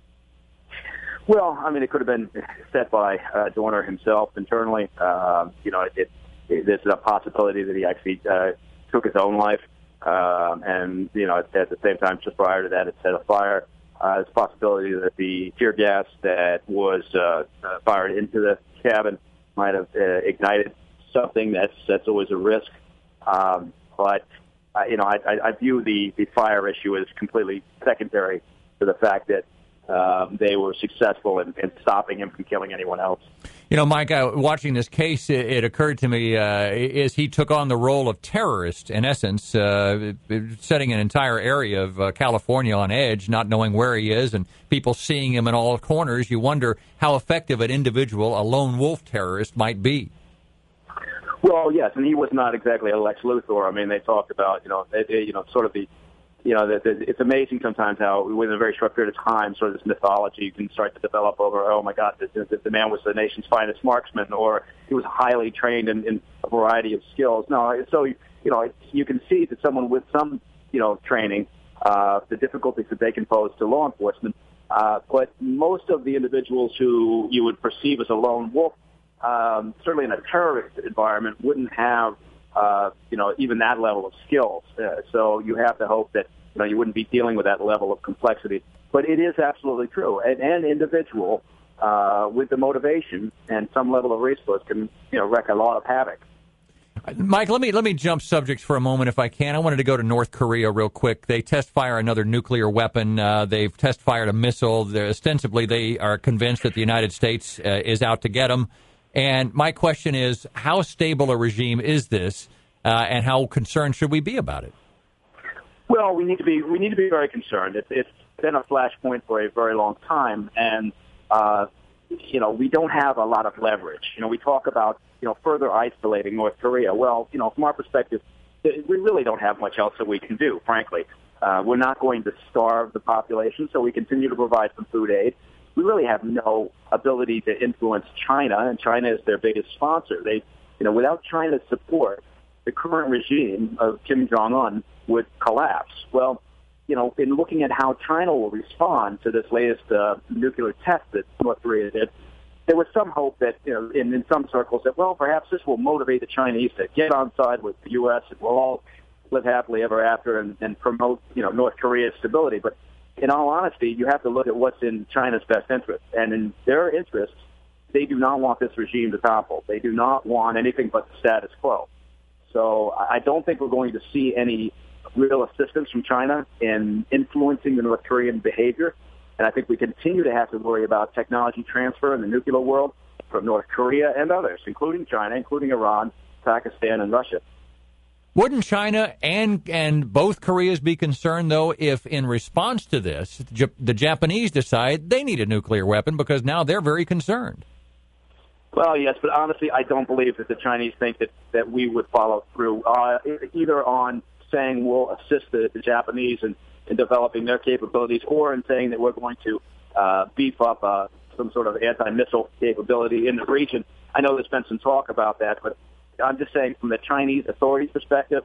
Well, I mean, it could have been set by uh, Dorner himself internally. Uh, you know, it, it There's a possibility that he actually uh, took his own life, um, and you know, at, at the same time, just prior to that, it set a fire. Uh, there's a possibility that the tear gas that was uh, uh, fired into the cabin might have uh, ignited something. That's that's always a risk, um, but uh, you know, I, I, I view the, the fire issue as completely secondary to the fact that Um, they were successful in, in stopping him from killing anyone else. You know, Mike, uh, watching this case, it, it occurred to me uh, is he took on the role of terrorist, in essence, uh, setting an entire area of uh, California on edge, not knowing where he is, and people seeing him in all corners. You wonder how effective an individual, a lone wolf terrorist, might be. Well, yes, and he was not exactly a Lex Luthor. I mean, they talked about, you know, they, they, you know, sort of the, you know, the, the, it's amazing sometimes how within a very short period of time, sort of this mythology you can start to develop over, oh my God, the, the, the man was the nation's finest marksman, or he was highly trained in, in a variety of skills. No, so, you know, you can see that someone with some, you know, training, uh, the difficulties that they can pose to law enforcement. Uh, but most of the individuals who you would perceive as a lone wolf, um, certainly in a terrorist environment, wouldn't have, uh, you know, even that level of skills. Uh, so you have to hope that, you know, you wouldn't be dealing with that level of complexity. But it is absolutely true. An, an individual uh, with the motivation and some level of resource can, you know, wreak a lot of havoc. Mike, let me let me jump subjects for a moment, if I can. I wanted to go to North Korea real quick. They test fire another nuclear weapon. Uh, they've test fired a missile. They're, ostensibly, they are convinced that the United States uh, is out to get them. And my question is, how stable a regime is this, uh, and how concerned should we be about it? Well, we need to be we need to be very concerned. It's, it's been a flashpoint for a very long time, and uh, you know we don't have a lot of leverage. You know, we talk about you know further isolating North Korea. Well, you know, from our perspective, we really don't have much else that we can do. Frankly, uh, we're not going to starve the population, so we continue to provide some food aid. We really have no ability to influence China, and China is their biggest sponsor. They, you know, without China's support, the current regime of Kim Jong-un would collapse. Well, you know, in looking at how China will respond to this latest uh, nuclear test that North Korea did, there was some hope that, you know, in, in some circles that, well, perhaps this will motivate the Chinese to get on side with the U S and we'll all live happily ever after and, and promote, you know, North Korea's stability. But in all honesty, you have to look at what's in China's best interest. And in their interests, they do not want this regime to topple. They do not want anything but the status quo. So I don't think we're going to see any real assistance from China in influencing the North Korean behavior. And I think we continue to have to worry about technology transfer in the nuclear world from North Korea and others, including China, including Iran, Pakistan, and Russia. Wouldn't China and and both Koreas be concerned, though, if in response to this, the Japanese decide they need a nuclear weapon because now they're very concerned? Well, yes, but honestly, I don't believe that the Chinese think that, that we would follow through, uh, either on saying we'll assist the, the Japanese in, in developing their capabilities or in saying that we're going to uh, beef up uh, some sort of anti-missile capability in the region. I know there's been some talk about that, but I'm just saying from the Chinese authorities' perspective,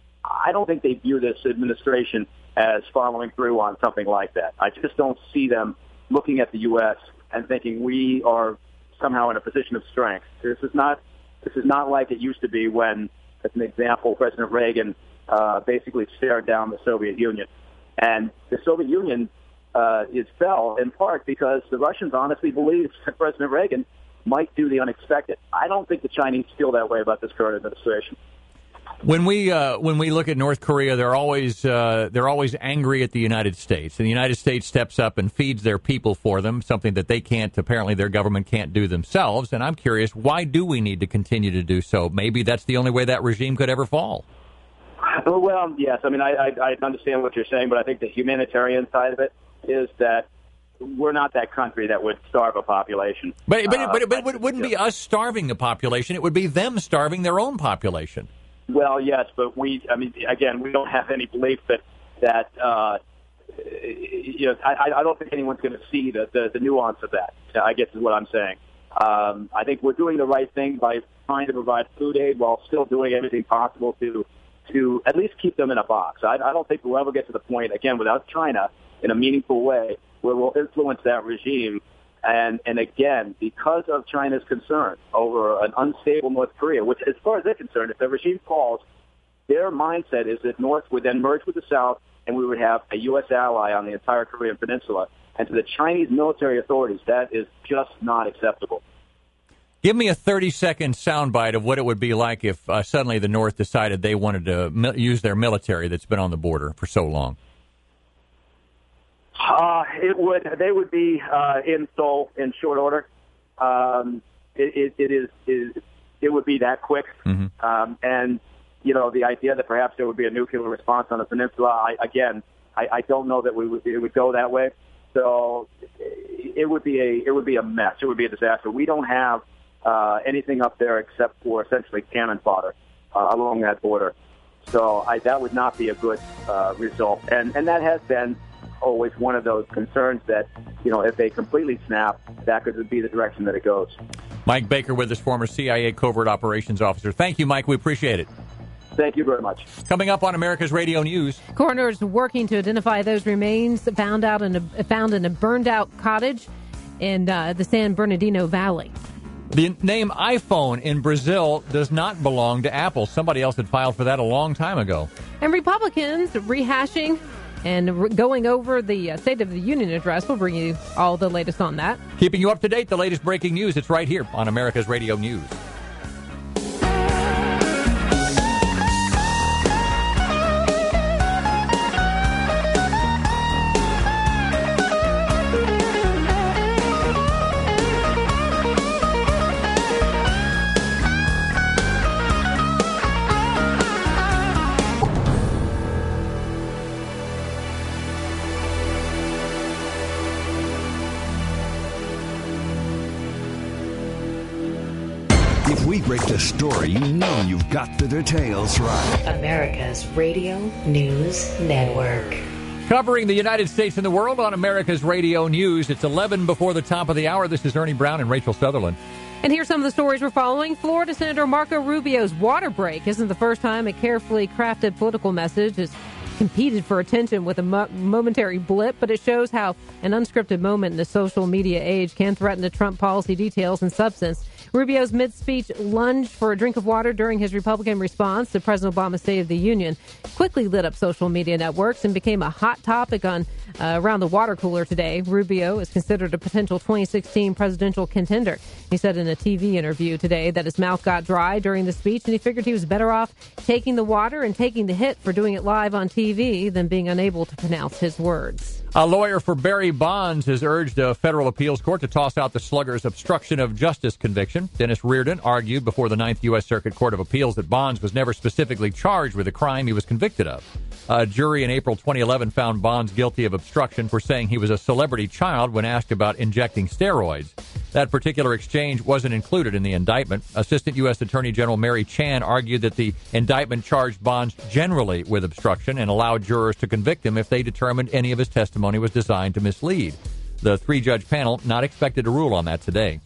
I don't think they view this administration as following through on something like that. I just don't see them looking at the U S and thinking we are somehow in a position of strength. This is not this is not like it used to be when, as an example, President Reagan uh, basically stared down the Soviet Union. And the Soviet Union uh, is fell in part because the Russians honestly believed that President Reagan might do the unexpected. I don't think the Chinese feel that way about this current administration. When we uh, when we look at North Korea, they're always uh, they're always angry at the United States, and the United States steps up and feeds their people for them, something that they can't. Apparently, their government can't do themselves. And I'm curious, why do we need to continue to do so? Maybe that's the only way that regime could ever fall. Well, yes. I mean, I, I, I understand what you're saying, but I think the humanitarian side of it is that we're not that country that would starve a population. But but, uh, but, but, but it wouldn't be us starving the population. It would be them starving their own population. Well, yes, but we, I mean, again, we don't have any belief that, that uh, you know, I, I don't think anyone's going to see the, the, the nuance of that, I guess is what I'm saying. Um, I think we're doing the right thing by trying to provide food aid while still doing everything possible to to at least keep them in a box. I, I don't think we'll ever get to the point, again, without China in a meaningful way, where we'll influence that regime. And, and again, because of China's concern over an unstable North Korea, which, as far as they're concerned, if the regime falls, their mindset is that North would then merge with the South, and we would have a U S ally on the entire Korean peninsula. And to the Chinese military authorities, that is just not acceptable. Give me a thirty-second soundbite of what it would be like if uh, suddenly the North decided they wanted to mi- use their military that's been on the border for so long. Uh, it would. They would be uh, in Seoul in short order. Um, it, it, it is, is. It would be that quick. Mm-hmm. Um, and you know, the idea that perhaps there would be a nuclear response on the peninsula. I, again, I, I don't know that we would. It would go that way. So it would be a. It would be a mess. It would be a disaster. We don't have uh, anything up there except for essentially cannon fodder uh, along that border. So I, that would not be a good uh, result. And, and that has been always one of those concerns that, you know, if they completely snap, that could be the direction that it goes. Mike Baker with us, former C I A covert operations officer. Thank you, Mike. We appreciate it. Thank you very much. Coming up on America's Radio News. Coroners working to identify those remains found out in a, found in a burned-out cottage in uh, the San Bernardino Valley. The name iPhone in Brazil does not belong to Apple. Somebody else had filed for that a long time ago. And Republicans rehashing and re- going over the uh, State of the Union address. We'll bring you all the latest on that. Keeping you up to date, the latest breaking news. It's right here on America's Radio News. If we break the story, you know you've got the details right. America's Radio News Network. Covering the United States and the world on America's Radio News. It's eleven before the top of the hour. This is Ernie Brown and Rachel Sutherland. And here's some of the stories we're following. Florida Senator Marco Rubio's water break isn't the first time a carefully crafted political message has competed for attention with a mo- momentary blip, but it shows how an unscripted moment in the social media age can threaten to trump policy details and substance. Rubio's mid-speech lunge for a drink of water during his Republican response to President Obama's State of the Union quickly lit up social media networks and became a hot topic on uh, around the water cooler today. Rubio is considered a potential twenty sixteen presidential contender. He said in a T V interview today that his mouth got dry during the speech, and he figured he was better off taking the water and taking the hit for doing it live on T V than being unable to pronounce his words. A lawyer for Barry Bonds has urged a federal appeals court to toss out the slugger's obstruction of justice conviction. Dennis Reardon argued before the Ninth U S. Circuit Court of Appeals that Bonds was never specifically charged with a crime he was convicted of. A jury in April twenty eleven found Bonds guilty of obstruction for saying he was a celebrity child when asked about injecting steroids. That particular exchange wasn't included in the indictment. Assistant U S. Attorney General Mary Chan argued that the indictment charged Bonds generally with obstruction and allowed jurors to convict him if they determined any of his testimony was designed to mislead. The three-judge panel not expected to rule on that today.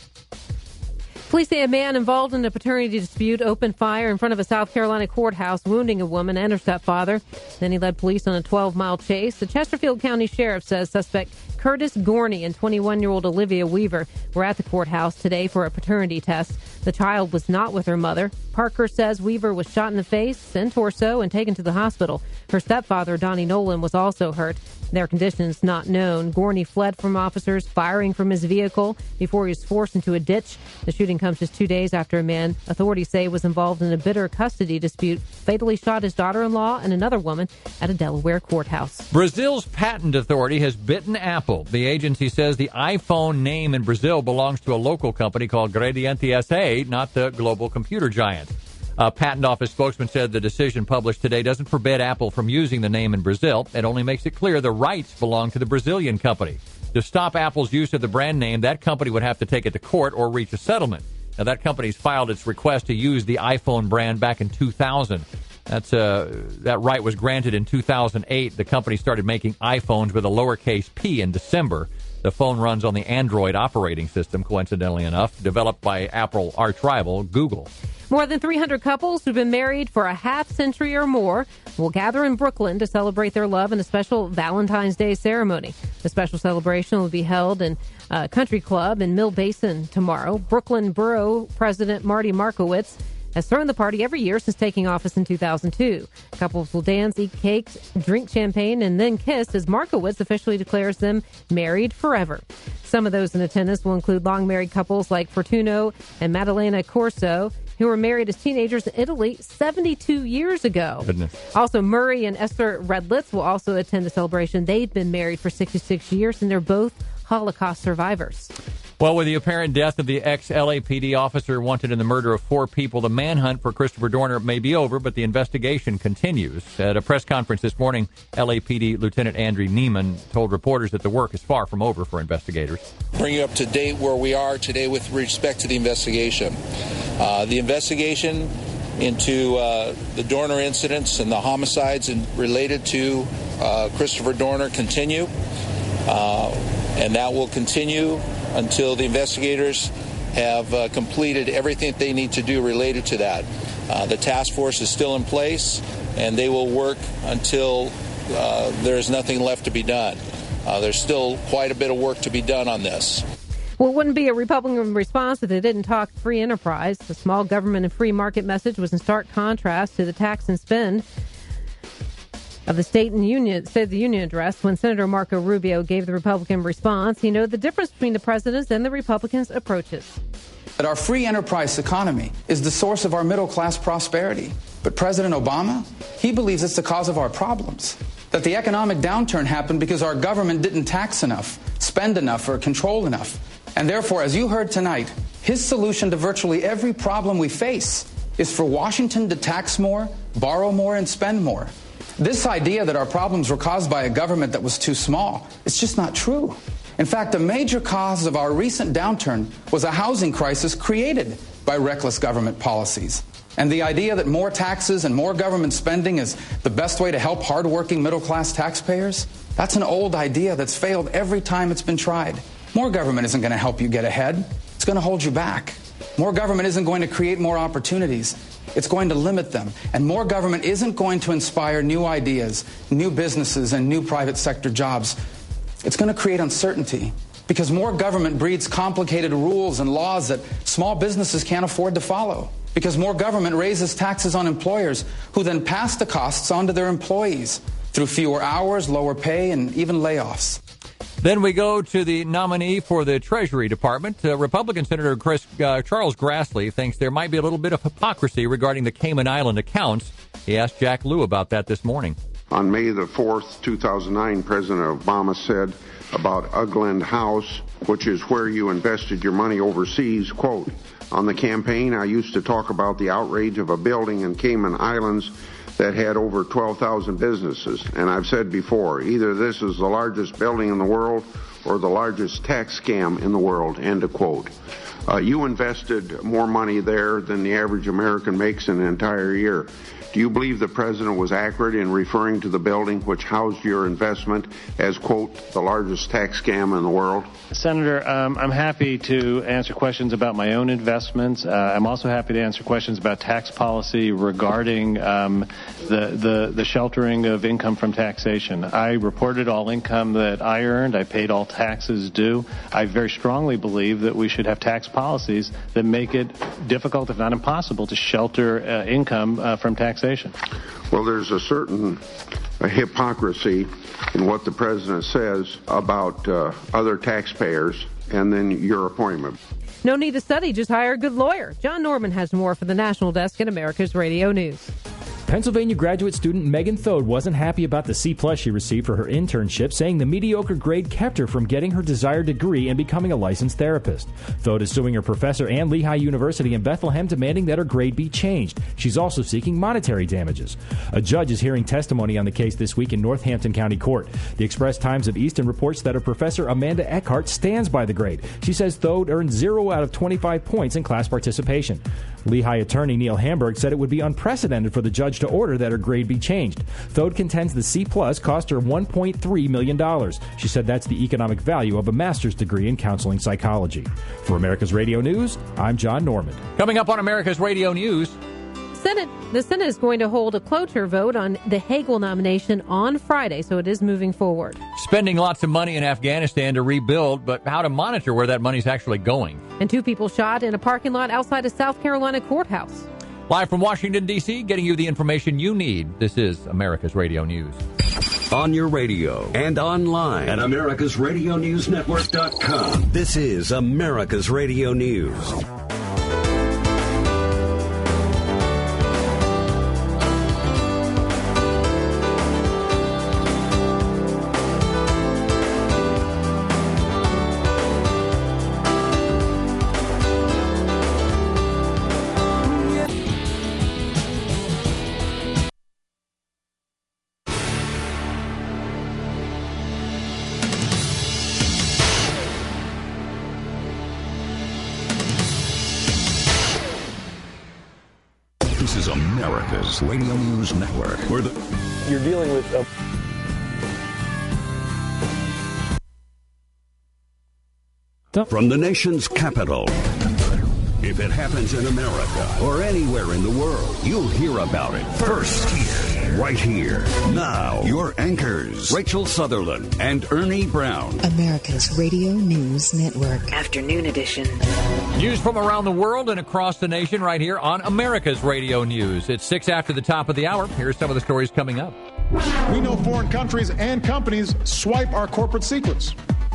Police say a man involved in a paternity dispute opened fire in front of a South Carolina courthouse, wounding a woman and her stepfather. Then he led police on a twelve-mile chase. The Chesterfield County Sheriff says suspect Curtis Gorney and twenty-one-year-old Olivia Weaver were at the courthouse today for a paternity test. The child was not with her mother. Parker says Weaver was shot in the face and torso and taken to the hospital. Her stepfather, Donnie Nolan, was also hurt. Their conditions not known. Gorney fled from officers, firing from his vehicle before he was forced into a ditch. The shooting comes just two days after a man authorities say was involved in a bitter custody dispute fatally shot his daughter-in-law and another woman at a Delaware courthouse. Brazil's patent authority has bitten Apple. The agency says the iPhone name in Brazil belongs to a local company called Gradiente S A, not the global computer giant. A patent office spokesman said the decision published today doesn't forbid Apple from using the name in Brazil. It only makes it clear the rights belong to the Brazilian company. To stop Apple's use of the brand name, that company would have to take it to court or reach a settlement. Now, that company's filed its request to use the iPhone brand back in two thousand. That's uh, that right was granted in two thousand eight. The company started making iPhones with a lowercase p in December. The phone runs on the Android operating system, coincidentally enough, developed by Apple arch rival Google. More than three hundred couples who've been married for a half century or more will gather in Brooklyn to celebrate their love in a special Valentine's Day ceremony. The special celebration will be held in a country club in Mill Basin tomorrow. Brooklyn Borough President Marty Markowitz has thrown the party every year since taking office in two thousand two. Couples will dance, eat cakes, drink champagne, and then kiss as Markowitz officially declares them married forever. Some of those in attendance will include long-married couples like Fortuno and Maddalena Corso, who were married as teenagers in Italy seventy-two years ago. Goodness. Also, Murray and Esther Redlitz will also attend the celebration. They've been married for sixty-six years, and they're both Holocaust survivors. Well, with the apparent death of the ex-L A P D officer wanted in the murder of four people, the manhunt for Christopher Dorner may be over, but the investigation continues. At a press conference this morning, L A P D Lieutenant Andrew Neiman told reporters that the work is far from over for investigators. Bring you up to date where we are today with respect to the investigation. Uh, the investigation into uh, the Dorner incidents and the homicides in, related to uh, Christopher Dorner continue, uh, and that will continue until the investigators have uh, completed everything that they need to do related to that. Uh, the task force is still in place, and they will work until uh, there is nothing left to be done. Uh, there's still quite a bit of work to be done on this. Well, it wouldn't be a Republican response if they didn't talk free enterprise. The small government and free market message was in stark contrast to the tax and spend of the State and Union State of the Union address. When Senator Marco Rubio gave the Republican response, he noted the difference between the president's and the Republicans' approaches. That our free enterprise economy is the source of our middle-class prosperity. But President Obama, he believes it's the cause of our problems. That the economic downturn happened because our government didn't tax enough, spend enough, or control enough. And therefore, as you heard tonight, his solution to virtually every problem we face is for Washington to tax more, borrow more, and spend more. This idea that our problems were caused by a government that was too small, it's just not true. In fact, a major cause of our recent downturn was a housing crisis created by reckless government policies. And the idea that more taxes and more government spending is the best way to help hardworking middle-class taxpayers, that's an old idea that's failed every time it's been tried. More government isn't going to help you get ahead. It's going to hold you back. More government isn't going to create more opportunities. It's going to limit them. And more government isn't going to inspire new ideas, new businesses, and new private sector jobs. It's going to create uncertainty because more government breeds complicated rules and laws that small businesses can't afford to follow. Because more government raises taxes on employers who then pass the costs on to their employees through fewer hours, lower pay, and even layoffs. Then we go to the nominee for the Treasury Department. Uh, Republican Senator Chris, uh, Charles Grassley thinks there might be a little bit of hypocrisy regarding the Cayman Island accounts. He asked Jack Lew about that this morning. On May the fourth, two thousand nine, President Obama said about Ugland House, which is where you invested your money overseas, quote, on the campaign, I used to talk about the outrage of a building in Cayman Islands that had over twelve thousand businesses. And I've said before, either this is the largest building in the world or the largest tax scam in the world, end of quote. Uh, you invested more money there than the average American makes in an entire year. Do you believe the president was accurate in referring to the building which housed your investment as, quote, the largest tax scam in the world? Senator, um, I'm happy to answer questions about my own investments. Uh, I'm also happy to answer questions about tax policy regarding um, the, the, the sheltering of income from taxation. I reported all income that I earned. I paid all taxes due. I very strongly believe that we should have tax policies that make it difficult, if not impossible, to shelter uh, income uh, from taxation. Well, there's a certain uh, hypocrisy in what the president says about uh, other taxpayers and then your appointment. No need to study, just hire a good lawyer. John Norman has more for the National Desk at America's Radio News. Pennsylvania graduate student Megan Thode wasn't happy about the C plus she received for her internship, saying the mediocre grade kept her from getting her desired degree and becoming a licensed therapist. Thode is suing her professor and Lehigh University in Bethlehem, demanding that her grade be changed. She's also seeking monetary damages. A judge is hearing testimony on the case this week in Northampton County Court. The Express Times of Easton reports that her professor Amanda Eckhart stands by the grade. She says Thode earned zero out of twenty-five points in class participation. Lehigh attorney Neil Hamburg said it would be unprecedented for the judge to order that her grade be changed. Thode contends the C plus cost her one point three million dollars. She said that's the economic value of a master's degree in counseling psychology. For America's Radio News, I'm John Norman. Coming up on America's Radio News, Senate, the Senate is going to hold a cloture vote on the Hagel nomination on Friday, so it is moving forward. Spending lots of money in Afghanistan to rebuild, but how to monitor where that money's actually going. And two people shot in a parking lot outside a South Carolina courthouse. Live from Washington, D C, getting you the information you need. This is America's Radio News. On your radio and online at Americas Radio News Network dot com. This is America's Radio News. America's Radio News Network. Where the You're dealing with a... From the nation's capital. If it happens in America or anywhere in the world, you'll hear about it first here, right here. Now, your anchors, Rachel Sutherland and Ernie Brown. America's Radio News Network. Afternoon edition. News from around the world and across the nation right here on America's Radio News. It's six after the top of the hour. Here's some of the stories coming up. We know foreign countries and companies swipe our corporate secrets.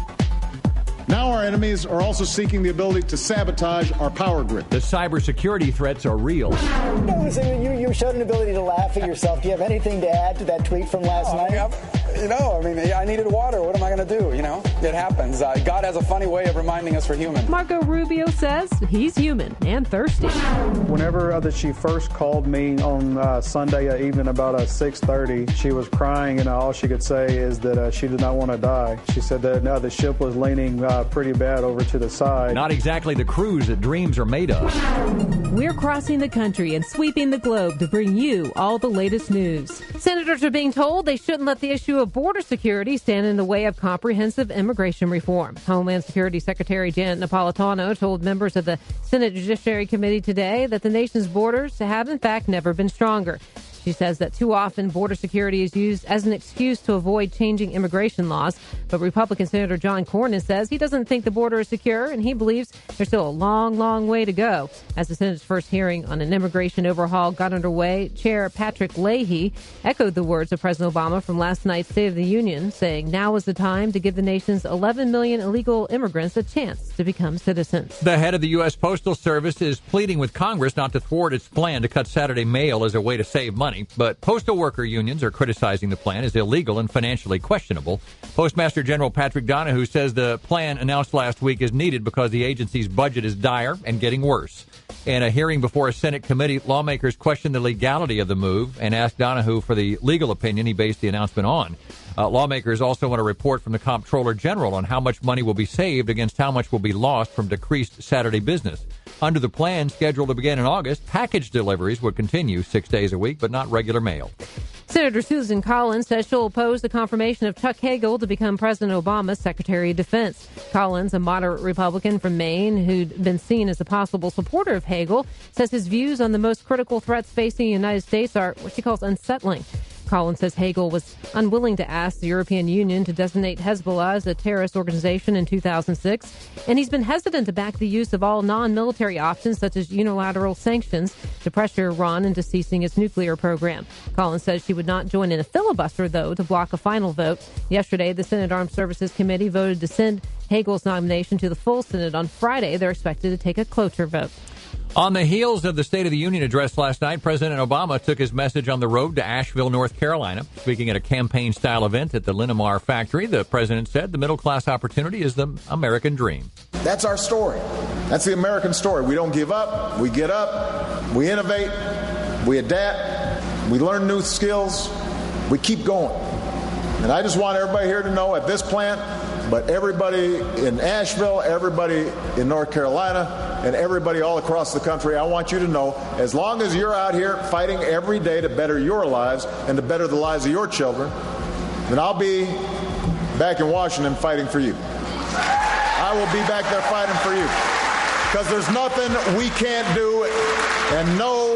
Now our enemies are also seeking the ability to sabotage our power grid. The cybersecurity threats are real. No, you, you showed an ability to laugh at yourself. Do you have anything to add to that tweet from last oh, night? I mean, you know, I mean, I needed water. What am I going to do? You know, it happens. Uh, God has a funny way of reminding us we're human. Marco Rubio says he's human and thirsty. Whenever uh, she first called me on uh, Sunday evening about uh, six thirty, she was crying, and all she could say is that uh, she did not want to die. She said that uh, the ship was leaning uh, pretty bad over to the side. Not exactly the cruise that dreams are made of. We're crossing the country and sweeping the globe to bring you all the latest news. Senators are being told they shouldn't let the issue of border security stand in the way of comprehensive immigration reform. Homeland Security Secretary Janet Napolitano told members of the Senate Judiciary Committee today that the nation's borders have, in fact, never been stronger. She says that too often border security is used as an excuse to avoid changing immigration laws. But Republican Senator John Cornyn says he doesn't think the border is secure, and he believes there's still a long, long way to go. As the Senate's first hearing on an immigration overhaul got underway, Chair Patrick Leahy echoed the words of President Obama from last night's State of the Union, saying now is the time to give the nation's eleven million illegal immigrants a chance to become citizens. The head of the U S. Postal Service is pleading with Congress not to thwart its plan to cut Saturday mail as a way to save money. But postal worker unions are criticizing the plan as illegal and financially questionable. Postmaster General Patrick Donahue says the plan announced last week is needed because the agency's budget is dire and getting worse. In a hearing before a Senate committee, lawmakers questioned the legality of the move and asked Donahue for the legal opinion he based the announcement on. Uh, lawmakers also want a report from the Comptroller General on how much money will be saved against how much will be lost from decreased Saturday business. Under the plan scheduled to begin in August, package deliveries would continue six days a week, but not regular mail. Senator Susan Collins says she'll oppose the confirmation of Chuck Hagel to become President Obama's Secretary of Defense. Collins, a moderate Republican from Maine who'd been seen as a possible supporter of Hagel, says his views on the most critical threats facing the United States are what she calls unsettling. Collins says Hagel was unwilling to ask the European Union to designate Hezbollah as a terrorist organization in two thousand six, and he's been hesitant to back the use of all non-military options such as unilateral sanctions to pressure Iran into ceasing its nuclear program. Collins says she would not join in a filibuster, though, to block a final vote. Yesterday, the Senate Armed Services Committee voted to send Hagel's nomination to the full Senate. On Friday, they're expected to take a cloture vote. On the heels of the State of the Union address last night, President Obama took his message on the road to Asheville, North Carolina. Speaking at a campaign-style event at the Linamar factory, the president said the middle-class opportunity is the American dream. That's our story. That's the American story. We don't give up. We get up. We innovate. We adapt. We learn new skills. We keep going. And I just want everybody here to know at this plant, but everybody in Asheville, everybody in North Carolina, and everybody all across the country, I want you to know, as long as you're out here fighting every day to better your lives and to better the lives of your children, then I'll be back in Washington fighting for you. I will be back there fighting for you. Because there's nothing we can't do and no,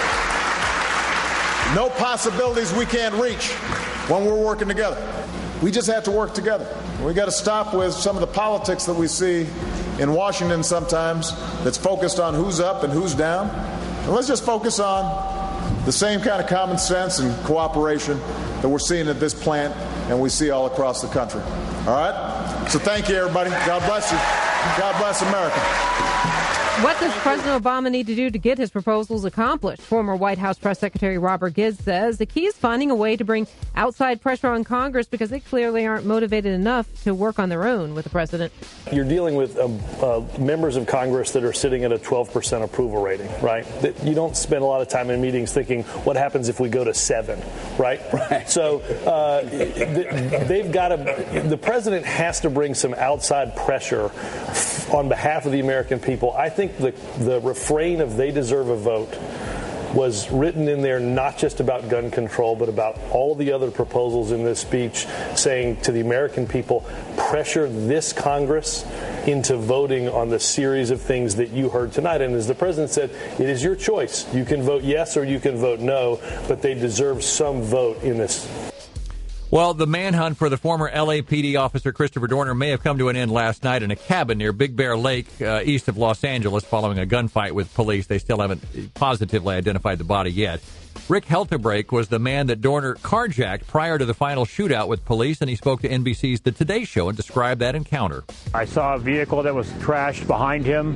no possibilities we can't reach when we're working together. We just have to work together. We got to stop with some of the politics that we see in Washington sometimes that's focused on who's up and who's down. And let's just focus on the same kind of common sense and cooperation that we're seeing at this plant and we see all across the country. All right? So thank you, everybody. God bless you. God bless America. What does President Obama need to do to get his proposals accomplished? Former White House Press Secretary Robert Gibbs says the key is finding a way to bring outside pressure on Congress because they clearly aren't motivated enough to work on their own with the president. You're dealing with uh, uh, members of Congress that are sitting at a twelve percent approval rating, right? That you don't spend a lot of time in meetings thinking, what happens if we go to seven, right? Right. So uh, they've got to, the president has to bring some outside pressure on behalf of the American people. I think the, the refrain of they deserve a vote was written in there not just about gun control, but about all the other proposals in this speech, saying to the American people, pressure this Congress into voting on the series of things that you heard tonight. And as the president said, it is your choice. You can vote yes or you can vote no, but they deserve some vote in this. Well, the manhunt for the former L A P D officer Christopher Dorner may have come to an end last night in a cabin near Big Bear Lake, uh, east of Los Angeles, following a gunfight with police. They still haven't positively identified the body yet. Rick Heltebrake was the man that Dorner carjacked prior to the final shootout with police, and he spoke to N B C's The Today Show and described that encounter. I saw a vehicle that was trashed behind him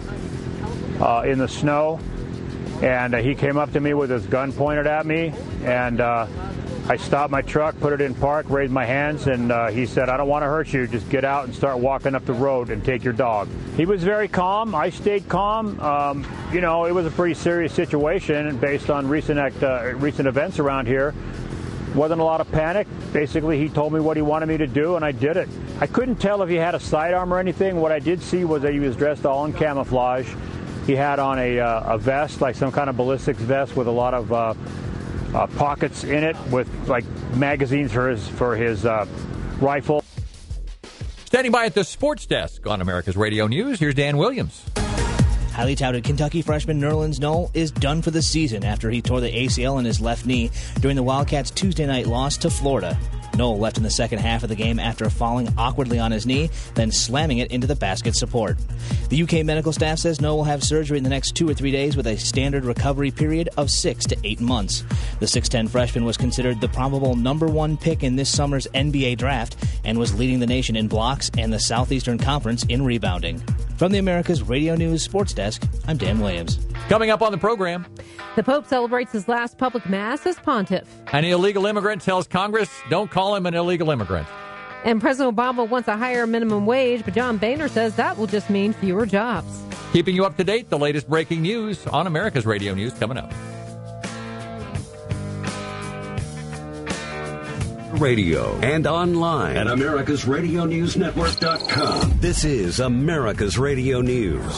uh, in the snow, and uh, he came up to me with his gun pointed at me, and uh, I stopped my truck, put it in park, raised my hands, and uh, he said, I don't want to hurt you. Just get out and start walking up the road and take your dog. He was very calm. I stayed calm. Um, you know, it was a pretty serious situation based on recent act, uh, recent events around here. Wasn't a lot of panic. Basically, he told me what he wanted me to do, and I did it. I couldn't tell if he had a sidearm or anything. What I did see was that he was dressed all in camouflage. He had on a, uh, a vest, like some kind of ballistics vest with a lot of uh, Uh, pockets in it with like magazines for his for his uh, rifle. Standing by at the sports desk on America's Radio News, here's Dan Williams. Highly touted Kentucky freshman Nerlens Noel is done for the season after he tore the A C L in his left knee during the Wildcats' Tuesday night loss to Florida. Noel left in the second half of the game after falling awkwardly on his knee, then slamming it into the basket support. The U K medical staff says Noel will have surgery in the next two or three days with a standard recovery period of six to eight months. The six ten freshman was considered the probable number one pick in this summer's N B A draft and was leading the nation in blocks and the Southeastern Conference in rebounding. From the America's Radio News Sports Desk, I'm Dan Williams. Coming up on the program, the Pope celebrates his last public mass as pontiff. An illegal immigrant tells Congress, don't call him an illegal immigrant. And President Obama wants a higher minimum wage, but John Boehner says that will just mean fewer jobs. Keeping you up to date, the latest breaking news on America's Radio News coming up. Radio and online at Americas Radio News Network dot com. This is America's Radio News.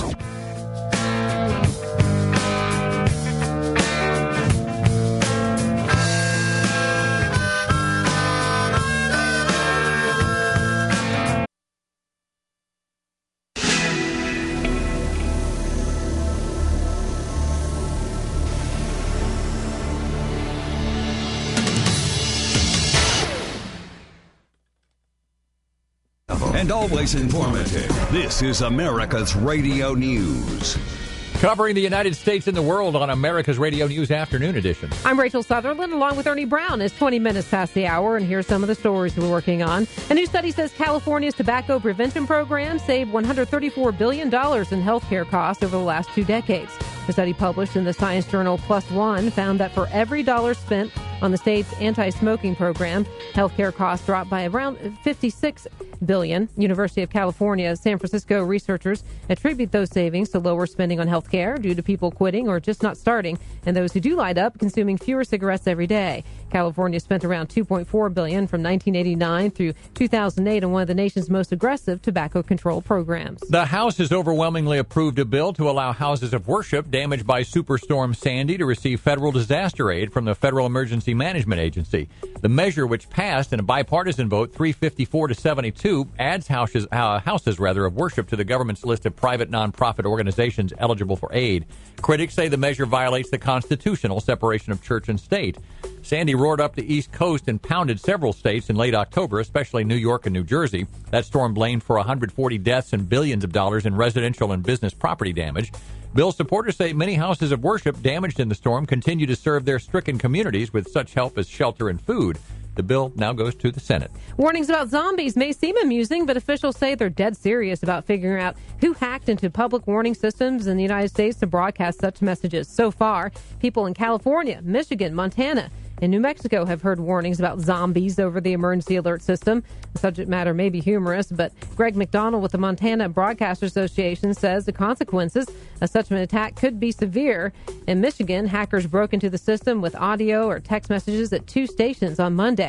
And always informative. This is America's Radio News. Covering the United States and the world on America's Radio News Afternoon Edition. I'm Rachel Sutherland, along with Ernie Brown. It's twenty minutes past the hour, and here's some of the stories we're working on. A new study says California's tobacco prevention program saved one hundred thirty-four billion dollars in health care costs over the last two decades. The study published in the science journal PLOS ONE found that for every dollar spent on the state's anti-smoking program, healthcare costs dropped by around fifty-six billion dollars. University of California, San Francisco researchers attribute those savings to lower spending on health care due to people quitting or just not starting, and those who do light up consuming fewer cigarettes every day. California spent around two point four billion dollars from nineteen eighty-nine through two thousand eight on one of the nation's most aggressive tobacco control programs. The House has overwhelmingly approved a bill to allow houses of worship damaged by Superstorm Sandy to receive federal disaster aid from the Federal Emergency Management Agency. The measure, which passed in a bipartisan vote three fifty-four to seventy-two, adds houses, uh, houses rather, of worship to the government's list of private nonprofit organizations eligible for aid. Critics say the measure violates the constitutional separation of church and state. Sandy roared up the East Coast and pounded several states in late October, especially New York and New Jersey. That storm blamed for one hundred forty deaths and billions of dollars in residential and business property damage. Bill supporters say many houses of worship damaged in the storm continue to serve their stricken communities with such help as shelter and food. The bill now goes to the Senate. Warnings about zombies may seem amusing, but officials say they're dead serious about figuring out who hacked into public warning systems in the United States to broadcast such messages. So far, people in California, Michigan, Montana, and New Mexico have heard warnings about zombies over the emergency alert system. The subject matter may be humorous, but Greg McDonald with the Montana Broadcasters Association says the consequences of such an attack could be severe. In Michigan, hackers broke into the system with audio or text messages at two stations on Monday.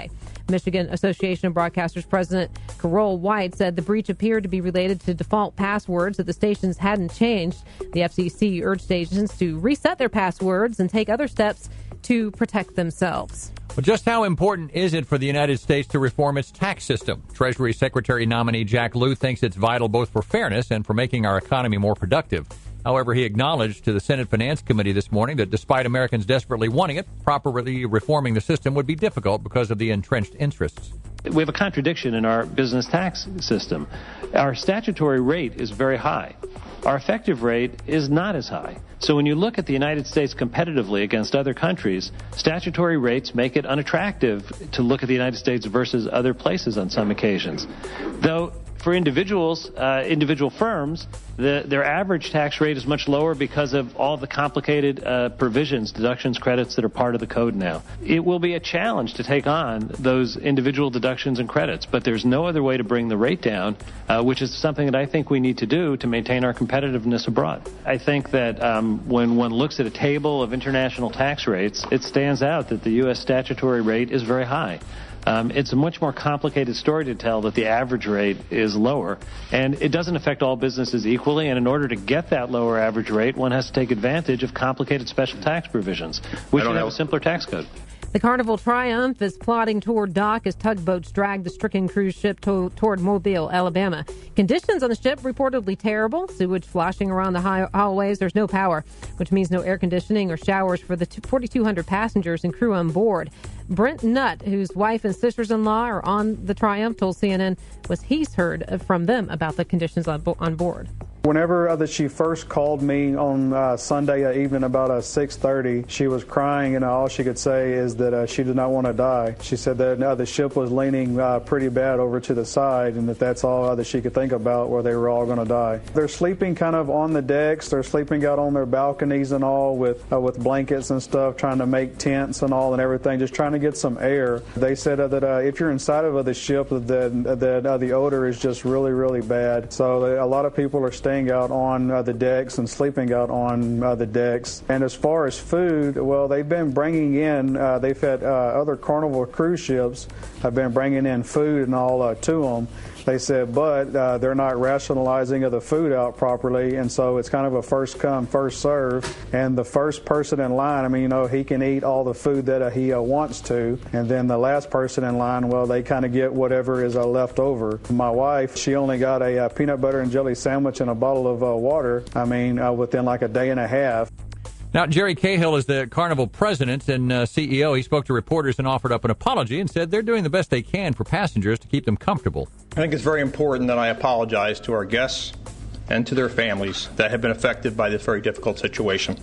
Michigan Association of Broadcasters President Carol White said the breach appeared to be related to default passwords that the stations hadn't changed. The F C C urged stations to reset their passwords and take other steps to protect themselves. Well, just how important is it for the United States to reform its tax system? Treasury Secretary nominee Jack Lew thinks it's vital both for fairness and for making our economy more productive. However, he acknowledged to the Senate Finance Committee this morning that despite Americans desperately wanting it, properly reforming the system would be difficult because of the entrenched interests. We have a contradiction in our business tax system. Our statutory rate is very high. Our effective rate is not as high. So when you look at the United States competitively against other countries, statutory rates make it unattractive to look at the United States versus other places on some occasions. Though for individuals, uh, individual firms, the, their average tax rate is much lower because of all the complicated uh, provisions, deductions, credits that are part of the code now. It will be a challenge to take on those individual deductions and credits, but there's no other way to bring the rate down, uh, which is something that I think we need to do to maintain our competitiveness abroad. I think that um, when one looks at a table of international tax rates, it stands out that the U S statutory rate is very high. Um, it's a much more complicated story to tell that the average rate is lower, and it doesn't affect all businesses equally, and in order to get that lower average rate, one has to take advantage of complicated special tax provisions. We should have a simpler tax code. The Carnival Triumph is plodding toward dock as tugboats drag the stricken cruise ship to, toward Mobile, Alabama. Conditions on the ship reportedly terrible. Sewage sloshing around the high, hallways. There's no power, which means no air conditioning or showers for the forty-two hundred passengers and crew on board. Brent Nutt, whose wife and sisters-in-law are on the Triumph, told C N N was he's heard from them about the conditions on, on board. Whenever uh, she first called me on uh, Sunday evening about uh, six thirty, she was crying, and all she could say is that uh, she did not want to die. She said that uh, the ship was leaning uh, pretty bad over to the side, and that that's all uh, that she could think about, where they were all going to die. They're sleeping kind of on the decks. They're sleeping out on their balconies and all with uh, with blankets and stuff, trying to make tents and all and everything, just trying to get some air. They said uh, that uh, if you're inside of uh, the ship, that, that uh, the odor is just really, really bad. So uh, a lot of people are staying out on uh, the decks and sleeping out on uh, the decks. And as far as food, well, they've been bringing in, uh, they've had uh, other Carnival cruise ships have been bringing in food and all uh, to them. They said, but uh, they're not rationalizing of the food out properly, and so it's kind of a first come, first serve. And the first person in line, I mean, you know, he can eat all the food that uh, he uh, wants to, and then the last person in line, well, they kind of get whatever is uh, left over. My wife, she only got a uh, peanut butter and jelly sandwich and a bottle of uh, water, I mean, uh, within like a day and a half. Now, Jerry Cahill is the Carnival president and uh, C E O. He spoke to reporters and offered up an apology and said they're doing the best they can for passengers to keep them comfortable. I think it's very important that I apologize to our guests and to their families that have been affected by this very difficult situation.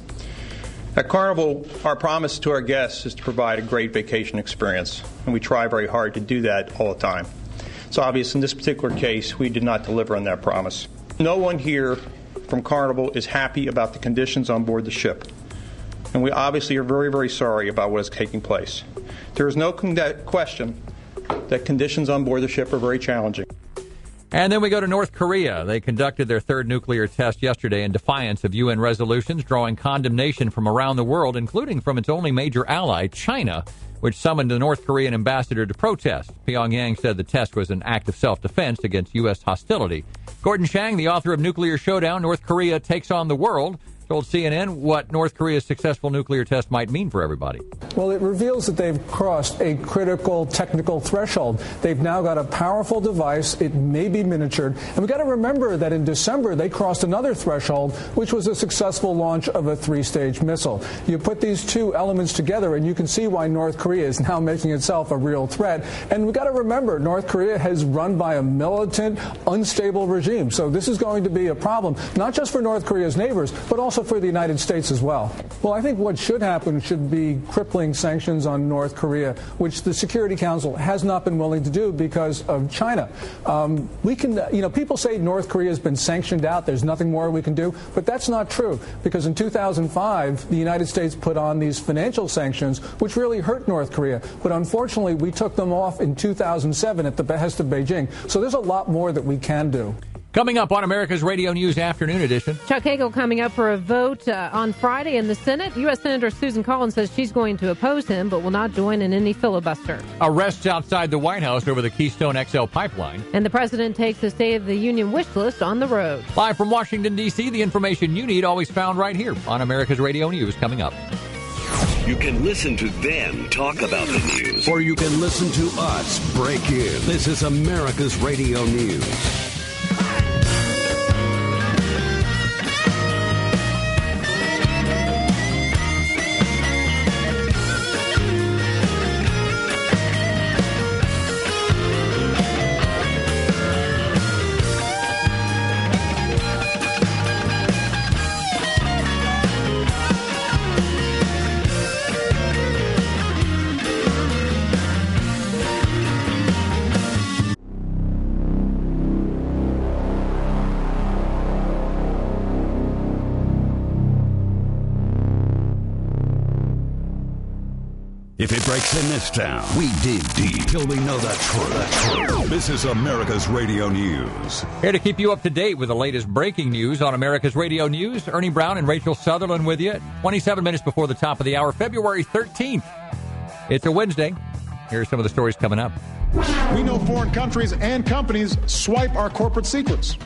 At Carnival, our promise to our guests is to provide a great vacation experience, and we try very hard to do that all the time. It's obvious in this particular case we did not deliver on that promise. No one here from Carnival is happy about the conditions on board the ship, and we obviously are very, very sorry about what is taking place. There is no con- question that conditions on board the ship are very challenging. And then we go to North Korea. They conducted their third nuclear test yesterday in defiance of U N resolutions, drawing condemnation from around the world, including from its only major ally, China, which summoned the North Korean ambassador to protest. Pyongyang said the test was an act of self-defense against U S hostility. Gordon Chang, the author of Nuclear Showdown, North Korea Takes on the World, told C N N what North Korea's successful nuclear test might mean for everybody. Well, it reveals that they've crossed a critical technical threshold. They've now got a powerful device. It may be miniatured. And we've got to remember that in December, they crossed another threshold, which was a successful launch of a three-stage missile. You put these two elements together, and you can see why North Korea is now making itself a real threat. And we've got to remember, North Korea is run by a militant, unstable regime. So this is going to be a problem, not just for North Korea's neighbors, but also for the United States as well. Well, I think what should happen should be crippling sanctions on North Korea, which the Security Council has not been willing to do because of China. Um, we can, you know, people say North Korea has been sanctioned out. There's nothing more we can do. But that's not true, because in two thousand five, the United States put on these financial sanctions, which really hurt North Korea. But unfortunately, we took them off in two thousand seven at the behest of Beijing. So there's a lot more that we can do. Coming up on America's Radio News Afternoon Edition. Chuck Hagel coming up for a vote uh, on Friday in the Senate. U S. Senator Susan Collins says she's going to oppose him, but will not join in any filibuster. Arrests outside the White House over the Keystone X L pipeline. And the president takes the State of the Union wish list on the road. Live from Washington, D C, the information you need always found right here on America's Radio News coming up. You can listen to them talk about the news, or you can listen to us break in. This is America's Radio News. If it breaks in this town, we dig deep till we know the truth. This is America's Radio News. Here to keep you up to date with the latest breaking news on America's Radio News, Ernie Brown and Rachel Sutherland with you. twenty-seven minutes before the top of the hour, February thirteenth. It's a Wednesday. Here are some of the stories coming up. We know foreign countries and companies swipe our corporate secrets.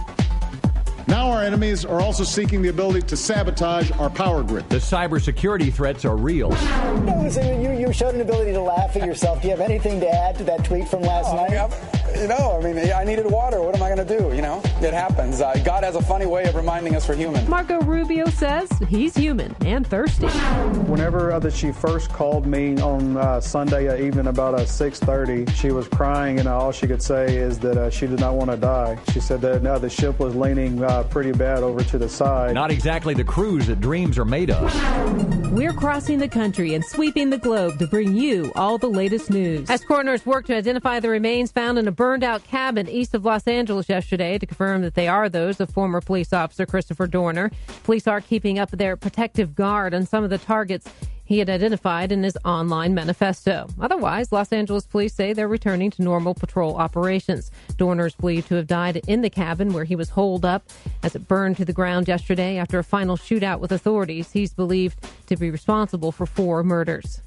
Now our enemies are also seeking the ability to sabotage our power grid. The cybersecurity threats are real. No, listen, you, you showed an ability to laugh at yourself. Do you have anything to add to that tweet from last oh, night? I mean, you know, I mean, I needed water. What am I going to do? You know, it happens. Uh, God has a funny way of reminding us we're human. Marco Rubio says he's human and thirsty. Whenever uh, that she first called me on uh, Sunday uh, evening about uh, six thirty, she was crying, and all she could say is that uh, she did not want to die. She said that uh, the ship was leaning uh, pretty bad over to the side. Not exactly the cruise that dreams are made of. We're crossing the country and sweeping the globe to bring you all the latest news. As coroners work to identify the remains found in a burned-out cabin east of Los Angeles yesterday to confirm that they are those of former police officer Christopher Dorner. Police are keeping up their protective guard on some of the targets he had identified in his online manifesto. Otherwise, Los Angeles police say they're returning to normal patrol operations. Dorner is believed to have died in the cabin where he was holed up as it burned to the ground yesterday after a final shootout with authorities. He's believed to be responsible for four murders.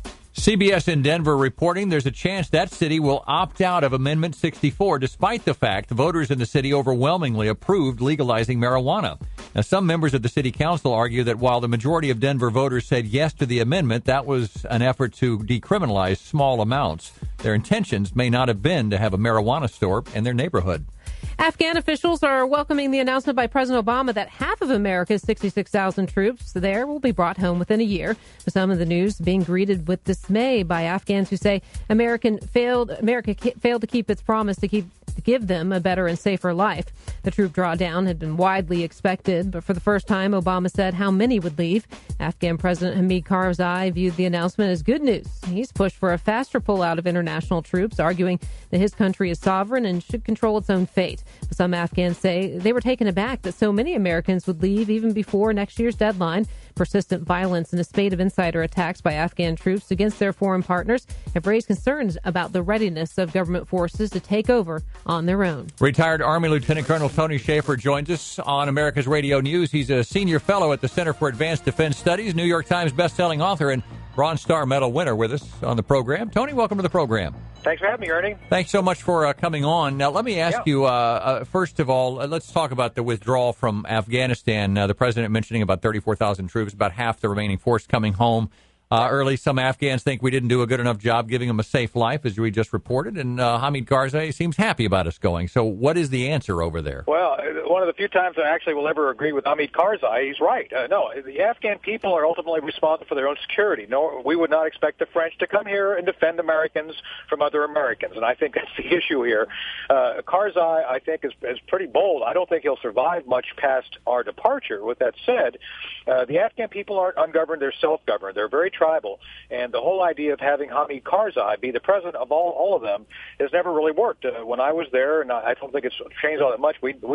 C B S in Denver reporting there's a chance that city will opt out of Amendment sixty-four, despite the fact voters in the city overwhelmingly approved legalizing marijuana. Now, some members of the city council argue that while the majority of Denver voters said yes to the amendment, that was an effort to decriminalize small amounts. Their intentions may not have been to have a marijuana store in their neighborhood. Afghan officials are welcoming the announcement by President Obama that half of America's sixty-six thousand troops there will be brought home within a year. Some of the news being greeted with dismay by Afghans who say American failed, America failed to keep its promise to keep to give them a better and safer life. The troop drawdown had been widely expected, but for the first time, Obama said how many would leave. Afghan President Hamid Karzai viewed the announcement as good news. He's pushed for a faster pullout of international troops, arguing that his country is sovereign and should control its own fate. But some Afghans say they were taken aback that so many Americans would leave even before next year's deadline. Persistent violence and a spate of insider attacks by Afghan troops against their foreign partners have raised concerns about the readiness of government forces to take over on their own. Retired Army Lieutenant Colonel Tony Shaffer joins us on America's Radio News. He's a senior fellow at the Center for Advanced Defense Studies, New York Times bestselling author, and Bronze Star Medal winner with us on the program. Tony, welcome to the program. Thanks for having me, Ernie. Thanks so much for uh, coming on. Now, let me ask yeah. you, uh, uh, first of all, uh, let's talk about the withdrawal from Afghanistan. Uh, the president mentioning about thirty-four thousand troops, about half the remaining force coming home uh, early. Some Afghans think we didn't do a good enough job giving them a safe life, as we just reported, and uh, Hamid Karzai seems happy about us going. So what is the answer over there? Well, one of the few times I actually will ever agree with Hamid Karzai, he's right. Uh, no, the Afghan people are ultimately responsible for their own security. No, we would not expect the French to come here and defend Americans from other Americans, and I think that's the issue here. Uh, Karzai, I think, is, is pretty bold. I don't think he'll survive much past our departure. With that said, uh, the Afghan people aren't ungoverned, they're self-governed. They're very tribal, and the whole idea of having Hamid Karzai be the president of all, all of them has never really worked. Uh, when I was there, and I don't think it's changed all that much, we, we knew him as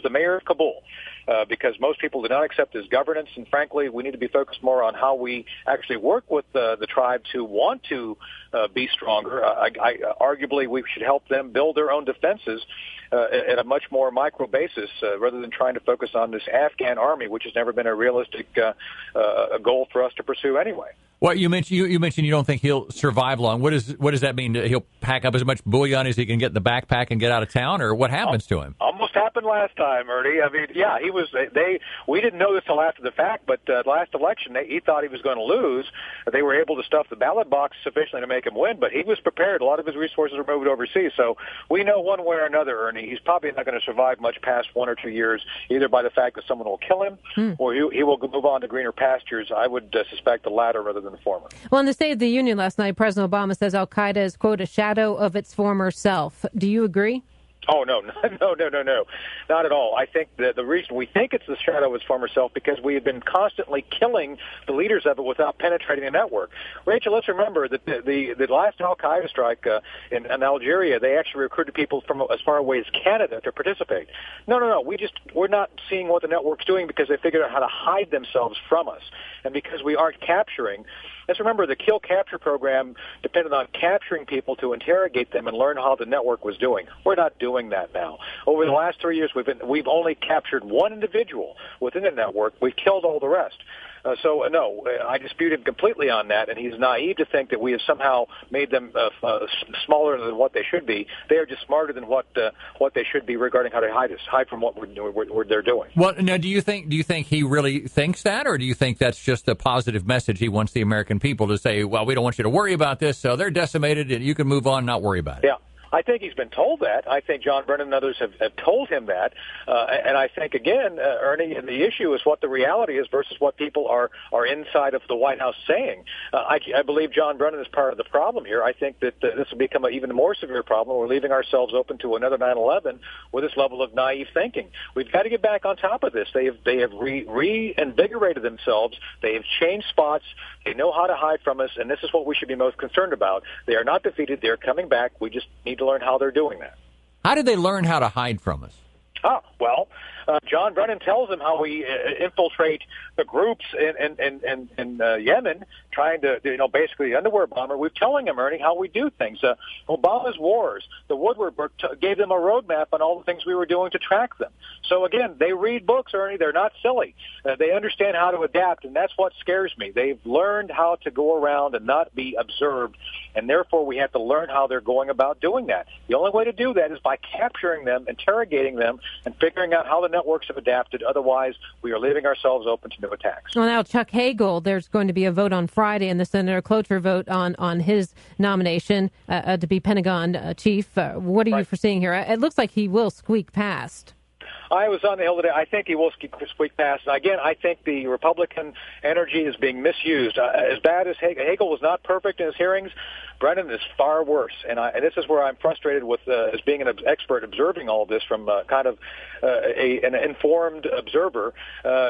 the mayor of Kabul. Uh, because most people do not accept his governance, and frankly, we need to be focused more on how we actually work with uh, the tribe to want to uh, be stronger. Uh, I, I, arguably, we should help them build their own defenses uh, at a much more micro basis, uh, rather than trying to focus on this Afghan army, which has never been a realistic uh, uh, goal for us to pursue anyway. Well, you mentioned you, you mentioned you don't think he'll survive long. What is what does that mean? He'll pack up as much bullion as he can get in the backpack and get out of town, or what happens to him? Almost happened last time, Ernie. I mean, yeah, he was. They we didn't know this till after the fact, but uh, last election they, he thought he was going to lose. They were able to stuff the ballot box sufficiently to make him win, but he was prepared. A lot of his resources were moved overseas, so we know one way or another, Ernie, he's probably not going to survive much past one or two years, either by the fact that someone will kill him, hmm. or he, he will move on to greener pastures. I would uh, suspect the latter rather than the former. Well, in the State of the Union last night, President Obama says Al-Qaeda is, quote, a shadow of its former self. Do you agree? Oh, no, no, no, no, no, not at all. I think that the reason we think it's the shadow of its former self because we have been constantly killing the leaders of it without penetrating the network. Rachel, let's remember that the the, the last Al-Qaeda strike uh, in, in Algeria, they actually recruited people from as far away as Canada to participate. No, no, no. We just, we're not seeing what the network's doing because they figured out how to hide themselves from us. And because we aren't capturing, let's remember the kill capture program depended on capturing people to interrogate them and learn how the network was doing. We're not doing that now. Over the last three years, we've been we've only captured one individual within the network. We've killed all the rest. Uh, so, uh, no, I dispute him completely on that, and he's naive to think that we have somehow made them uh, uh, smaller than what they should be. They are just smarter than what uh, what they should be regarding how to hide us, hide from what we're, we're, we're, they're doing. Well, now, do you think do you think he really thinks that, or do you think that's just a positive message he wants the American people to say, well, we don't want you to worry about this, so they're decimated, and you can move on and not worry about it? Yeah. I think he's been told that. I think John Brennan and others have, have told him that. Uh, and I think, again, uh, Ernie, the issue is what the reality is versus what people are, are inside of the White House saying. Uh, I, I believe John Brennan is part of the problem here. I think that uh, this will become an even more severe problem. We're leaving ourselves open to another nine eleven with this level of naive thinking. We've got to get back on top of this. They have, they have re, reinvigorated themselves. They have changed spots. They know how to hide from us, and this is what we should be most concerned about. They are not defeated. They're coming back. We just need to learn how they're doing that. How did they learn how to hide from us? Oh, well, uh, John Brennan tells them how we uh, infiltrate the groups in, in, in, in uh, Yemen, trying to, you know, basically the underwear bomber. We're telling them, Ernie, how we do things. Uh, Obama's wars, the Woodward book t- gave them a roadmap on all the things we were doing to track them. So, again, they read books, Ernie. They're not silly. Uh, they understand how to adapt, and that's what scares me. They've learned how to go around and not be observed, and therefore we have to learn how they're going about doing that. The only way to do that is by capturing them, interrogating them, and figuring out how the networks have adapted. Otherwise, we are leaving ourselves open to new attacks. Well, now, Chuck Hagel, there's going to be a vote on Friday in the Senator Cloture vote on, on his nomination uh, uh, to be Pentagon uh, chief. Uh, what are right. you foreseeing here? It looks like he will squeak past. I was on the Hill today. I think he will squeak past. And again, I think the Republican energy is being misused. Uh, as bad as Hagel, Hagel was not perfect in his hearings, Brennan is far worse. And, I, and this is where I'm frustrated with, uh, as being an expert observing all of this from uh, kind of uh, a, an informed observer. Uh,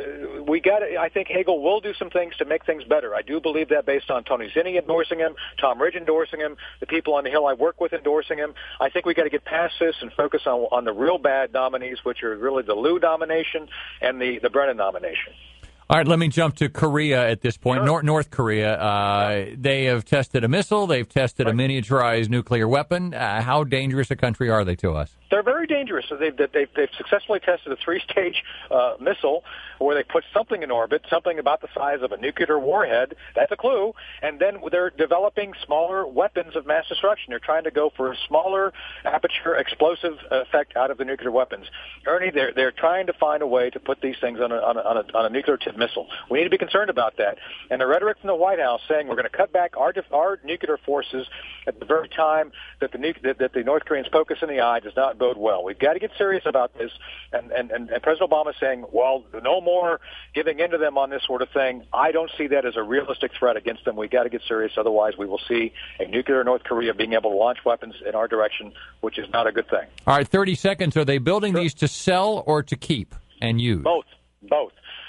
we got. I think Hagel will do some things to make things better. I do believe that based on Tony Zinni endorsing him, Tom Ridge endorsing him, the people on the Hill I work with endorsing him. I think we got to get past this and focus on on the real bad nominees, which are really the Liu nomination and the, the Brennan nomination. All right, let me jump to Korea at this point. Sure. North, North Korea, uh, they have tested a missile. They've tested right. a miniaturized nuclear weapon. Uh, how dangerous a country are they to us? They're very dangerous. So they've, they've, they've successfully tested a three-stage uh, missile where they put something in orbit, something about the size of a nuclear warhead. That's a clue. And then they're developing smaller weapons of mass destruction. They're trying to go for a smaller aperture explosive effect out of the nuclear weapons. Ernie, they're, they're trying to find a way to put these things on a, on a, on a, on a nuclear-tipped missile. We need to be concerned about that. And the rhetoric from the White House saying we're going to cut back our, our nuclear forces at the very time that the, nu- that, that the North Koreans poke us in the eye does not bode well. We've got to get serious about this. And, and, and, and President Obama is saying, well, no more giving in to them on this sort of thing. I don't see that as a realistic threat against them. We've got to get serious. Otherwise, we will see a nuclear North Korea being able to launch weapons in our direction, which is not a good thing. All right, thirty seconds. Are they building sure. these to sell or to keep and use? Both. Both.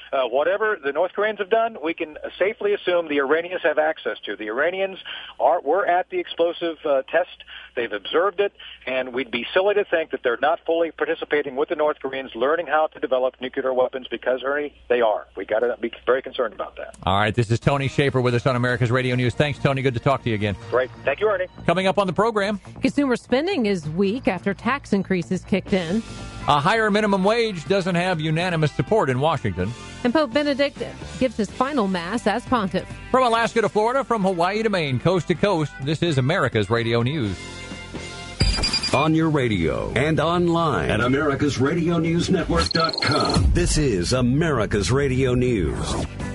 uh, whatever the North Koreans have done, we can safely assume the Iranians have access to. The Iranians are were at the explosive uh, test. They've observed it, and we'd be silly to think that they're not fully participating with the North Koreans, learning how to develop nuclear weapons, because, Ernie, they are. We got to be very concerned about that. All right, this is Tony Schaefer with us on America's Radio News. Thanks, Tony. Good to talk to you again. Great. Thank you, Ernie. Coming up on the program. Consumer spending is weak after tax increases kicked in. A higher minimum wage doesn't have unanimous support in Washington. And Pope Benedict gives his final mass as pontiff. From Alaska to Florida, from Hawaii to Maine, coast to coast, this is America's Radio News. On your radio and online at Americas Radio News Network dot com. This is America's Radio News.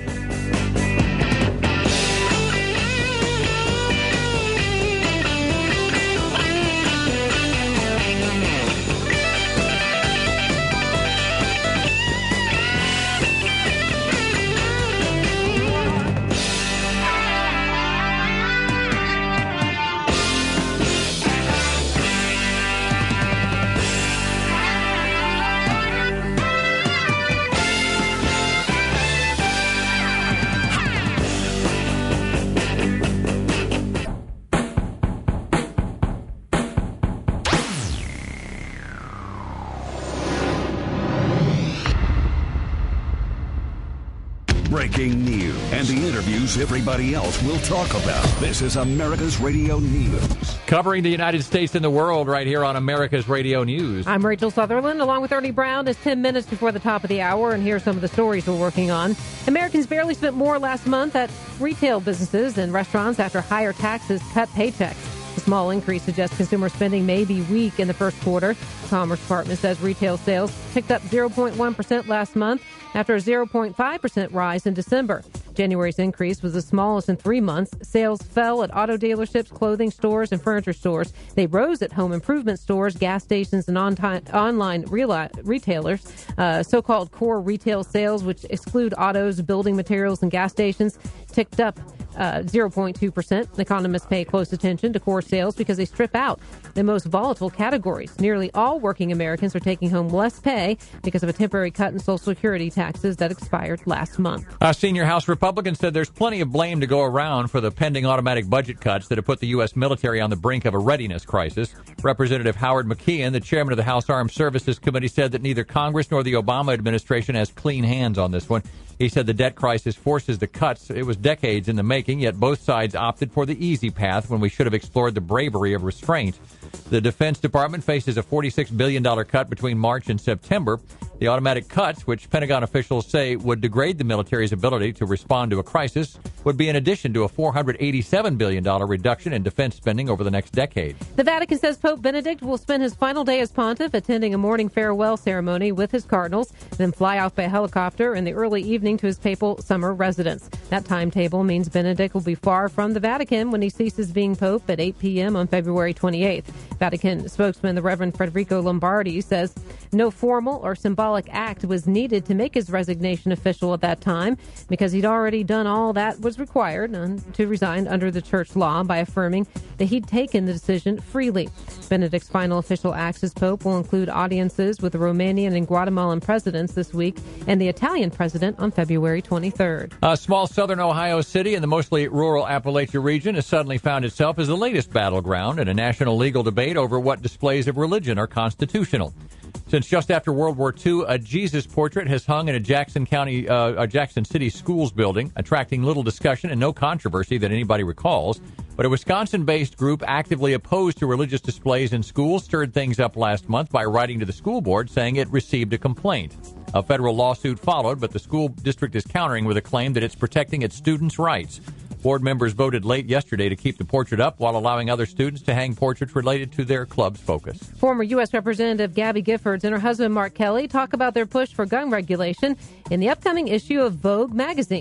Breaking news and the interviews everybody else will talk about. This is America's Radio News. Covering the United States and the world right here on America's Radio News. I'm Rachel Sutherland, along with Ernie Brown. It's ten minutes before the top of the hour, and here are some of the stories we're working on. Americans barely spent more last month at retail businesses and restaurants after higher taxes cut paychecks. A small increase suggests consumer spending may be weak in the first quarter. The Commerce Department says retail sales ticked up zero point one percent last month after a zero point five percent rise in December. January's increase was the smallest in three months. Sales fell at auto dealerships, clothing stores, and furniture stores. They rose at home improvement stores, gas stations, and on time, online reali- retailers. Uh, so-called core retail sales, which exclude autos, building materials, and gas stations, ticked up Uh, zero point two percent. Economists pay close attention to core sales because they strip out the most volatile categories. Nearly all working Americans are taking home less pay because of a temporary cut in Social Security taxes that expired last month. A senior House Republican said there's plenty of blame to go around for the pending automatic budget cuts that have put the U S military on the brink of a readiness crisis. Representative Howard McKeon, the chairman of the House Armed Services Committee, said that neither Congress nor the Obama administration has clean hands on this one. He said the debt crisis forces the cuts. It was decades in the making, yet both sides opted for the easy path when we should have explored the bravery of restraint. The Defense Department faces a forty-six billion dollars cut between March and September. The automatic cuts, which Pentagon officials say would degrade the military's ability to respond to a crisis, would be in addition to a four hundred eighty-seven billion dollars reduction in defense spending over the next decade. The Vatican says Pope Benedict will spend his final day as pontiff attending a morning farewell ceremony with his cardinals, then fly off by helicopter in the early evening to his papal summer residence. That timetable means Benedict will be far from the Vatican when he ceases being pope at eight p.m. on February twenty-eighth. Vatican spokesman, the Reverend Federico Lombardi, says no formal or symbolic act was needed to make his resignation official at that time because he'd already done all that was required to resign under the church law by affirming that he'd taken the decision freely. Benedict's final official acts as pope will include audiences with the Romanian and Guatemalan presidents this week and the Italian president on February twenty-third. A small southern Ohio city in the mostly rural Appalachia region has suddenly found itself as the latest battleground in a national legal debate over what displays of religion are constitutional. Since just after World War Two, a Jesus portrait has hung in a Jackson County, uh, a Jackson City schools building, attracting little discussion and no controversy that anybody recalls. But a Wisconsin-based group actively opposed to religious displays in schools stirred things up last month by writing to the school board saying it received a complaint. A federal lawsuit followed, but the school district is countering with a claim that it's protecting its students' rights. Board members voted late yesterday to keep the portrait up while allowing other students to hang portraits related to their club's focus. Former U S. Representative Gabby Giffords and her husband Mark Kelly talk about their push for gun regulation in the upcoming issue of Vogue magazine.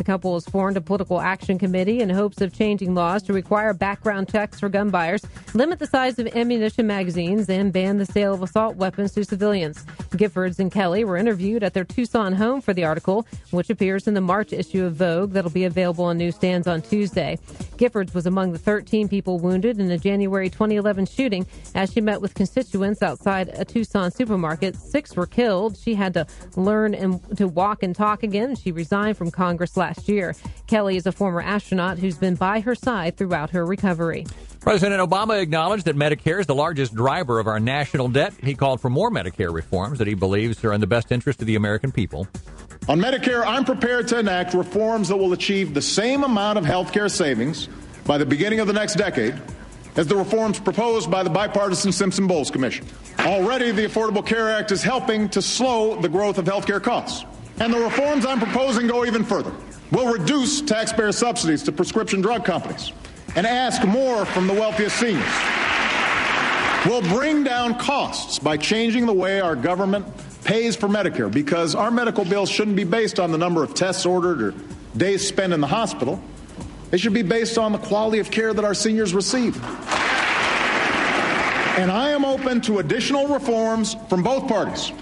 The couple has formed a political action committee in hopes of changing laws to require background checks for gun buyers, limit the size of ammunition magazines, and ban the sale of assault weapons to civilians. Giffords and Kelly were interviewed at their Tucson home for the article, which appears in the March issue of Vogue that'll be available on newsstands on Tuesday. Giffords was among the thirteen people wounded in a January twenty eleven shooting as she met with constituents outside a Tucson supermarket. Six were killed. She had to learn and to walk and talk again. She resigned from Congress last year. Kelly is a former astronaut who's been by her side throughout her recovery. President Obama acknowledged that Medicare is the largest driver of our national debt. He called for more Medicare reforms that he believes are in the best interest of the American people. On Medicare, I'm prepared to enact reforms that will achieve the same amount of health care savings by the beginning of the next decade as the reforms proposed by the bipartisan Simpson-Bowles Commission. Already, the Affordable Care Act is helping to slow the growth of health care costs. And the reforms I'm proposing go even further. We'll reduce taxpayer subsidies to prescription drug companies and ask more from the wealthiest seniors. We'll bring down costs by changing the way our government pays for Medicare, because our medical bills shouldn't be based on the number of tests ordered or days spent in the hospital. They should be based on the quality of care that our seniors receive. And I am open to additional reforms from both parties,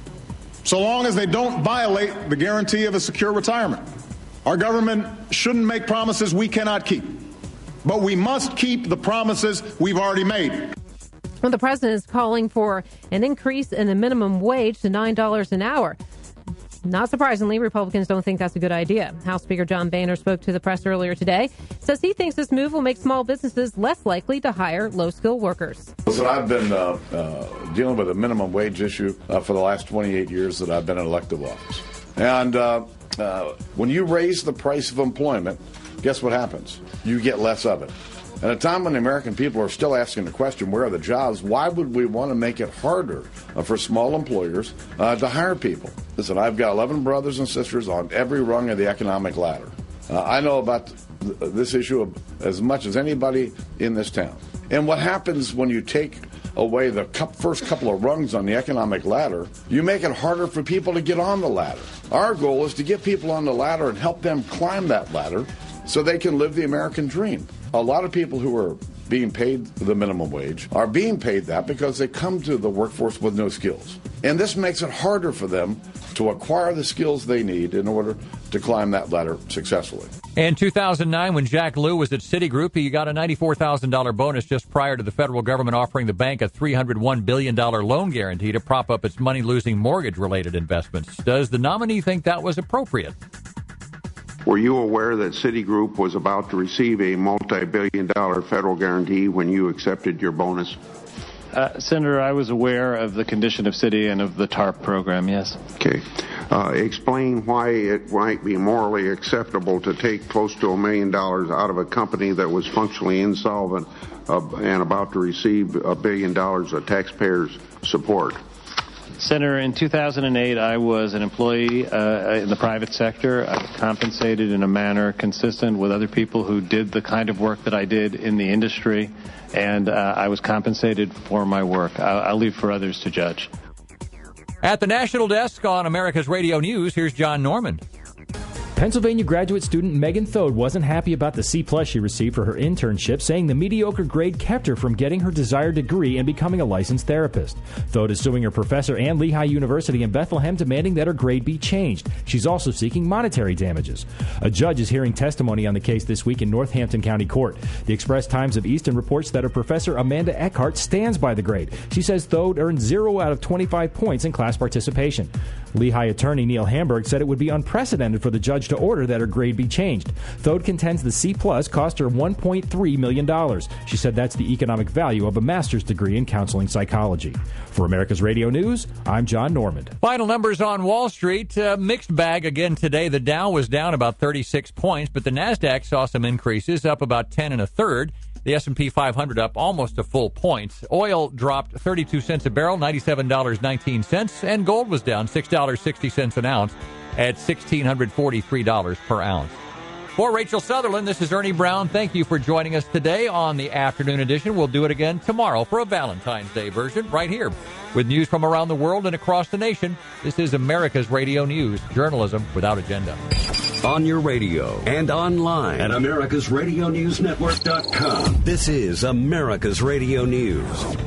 so long as they don't violate the guarantee of a secure retirement. Our government shouldn't make promises we cannot keep, but we must keep the promises we've already made. Well, the president is calling for an increase in the minimum wage to nine dollars an hour. Not surprisingly, Republicans don't think that's a good idea. House Speaker John Boehner spoke to the press earlier today, says he thinks this move will make small businesses less likely to hire low-skilled workers. Listen, I've been uh, uh, dealing with a minimum wage issue uh, for the last twenty-eight years that I've been in elective office. And uh, uh, when you raise the price of employment, guess what happens? You get less of it. At a time when the American people are still asking the question, where are the jobs, why would we want to make it harder uh, for small employers uh, to hire people? Listen, I've got eleven brothers and sisters on every rung of the economic ladder. Uh, I know about th- this issue as much as anybody in this town. And what happens when you take away the cu- first couple of rungs on the economic ladder, you make it harder for people to get on the ladder. Our goal is to get people on the ladder and help them climb that ladder so they can live the American dream. A lot of people who are being paid the minimum wage are being paid that because they come to the workforce with no skills. And this makes it harder for them to acquire the skills they need in order to climb that ladder successfully. In two thousand nine, when Jack Lew was at Citigroup, he got a ninety-four thousand dollars bonus just prior to the federal government offering the bank a three hundred one billion dollars loan guarantee to prop up its money-losing mortgage-related investments. Does the nominee think that was appropriate? Were you aware that Citigroup was about to receive a multi-billion dollar federal guarantee when you accepted your bonus? Uh, Senator, I was aware of the condition of Citi and of the TARP program, yes. Okay. Uh, explain why it might be morally acceptable to take close to a million dollars out of a company that was functionally insolvent uh, and about to receive a billion dollars of taxpayers' support. Senator, in two thousand eight, I was an employee uh, in the private sector. I was compensated in a manner consistent with other people who did the kind of work that I did in the industry, and uh, I was compensated for my work. I'll, I'll leave for others to judge. At the National Desk on America's Radio News, here's John Norman. Pennsylvania graduate student Megan Thode wasn't happy about the C plus she received for her internship, saying the mediocre grade kept her from getting her desired degree and becoming a licensed therapist. Thode is suing her professor and Lehigh University in Bethlehem, demanding that her grade be changed. She's also seeking monetary damages. A judge is hearing testimony on the case this week in Northampton County Court. The Express Times of Easton reports that her professor Amanda Eckhart stands by the grade. She says Thode earned zero out of twenty-five points in class participation. Lehigh attorney Neil Hamburg said it would be unprecedented for the judge to order that her grade be changed. Thode contends the C plus cost her one point three million dollars. She said that's the economic value of a master's degree in counseling psychology. For America's Radio News, I'm John Normand. Final numbers on Wall Street. Uh, mixed bag again today. The Dow was down about thirty-six points, but the NASDAQ saw some increases, up about ten and a third. The S and P five hundred up almost a full point. Oil dropped thirty-two cents a barrel, ninety-seven dollars and nineteen cents, and gold was down six dollars and sixty cents an ounce at one thousand six hundred forty-three dollars per ounce. For Rachel Sutherland, this is Ernie Brown. Thank you for joining us today on the afternoon edition. We'll do it again tomorrow for a Valentine's Day version right here. With news from around the world and across the nation, this is America's Radio News, journalism without agenda. on your radio and online at americas radio news network dot com. This is America's Radio News.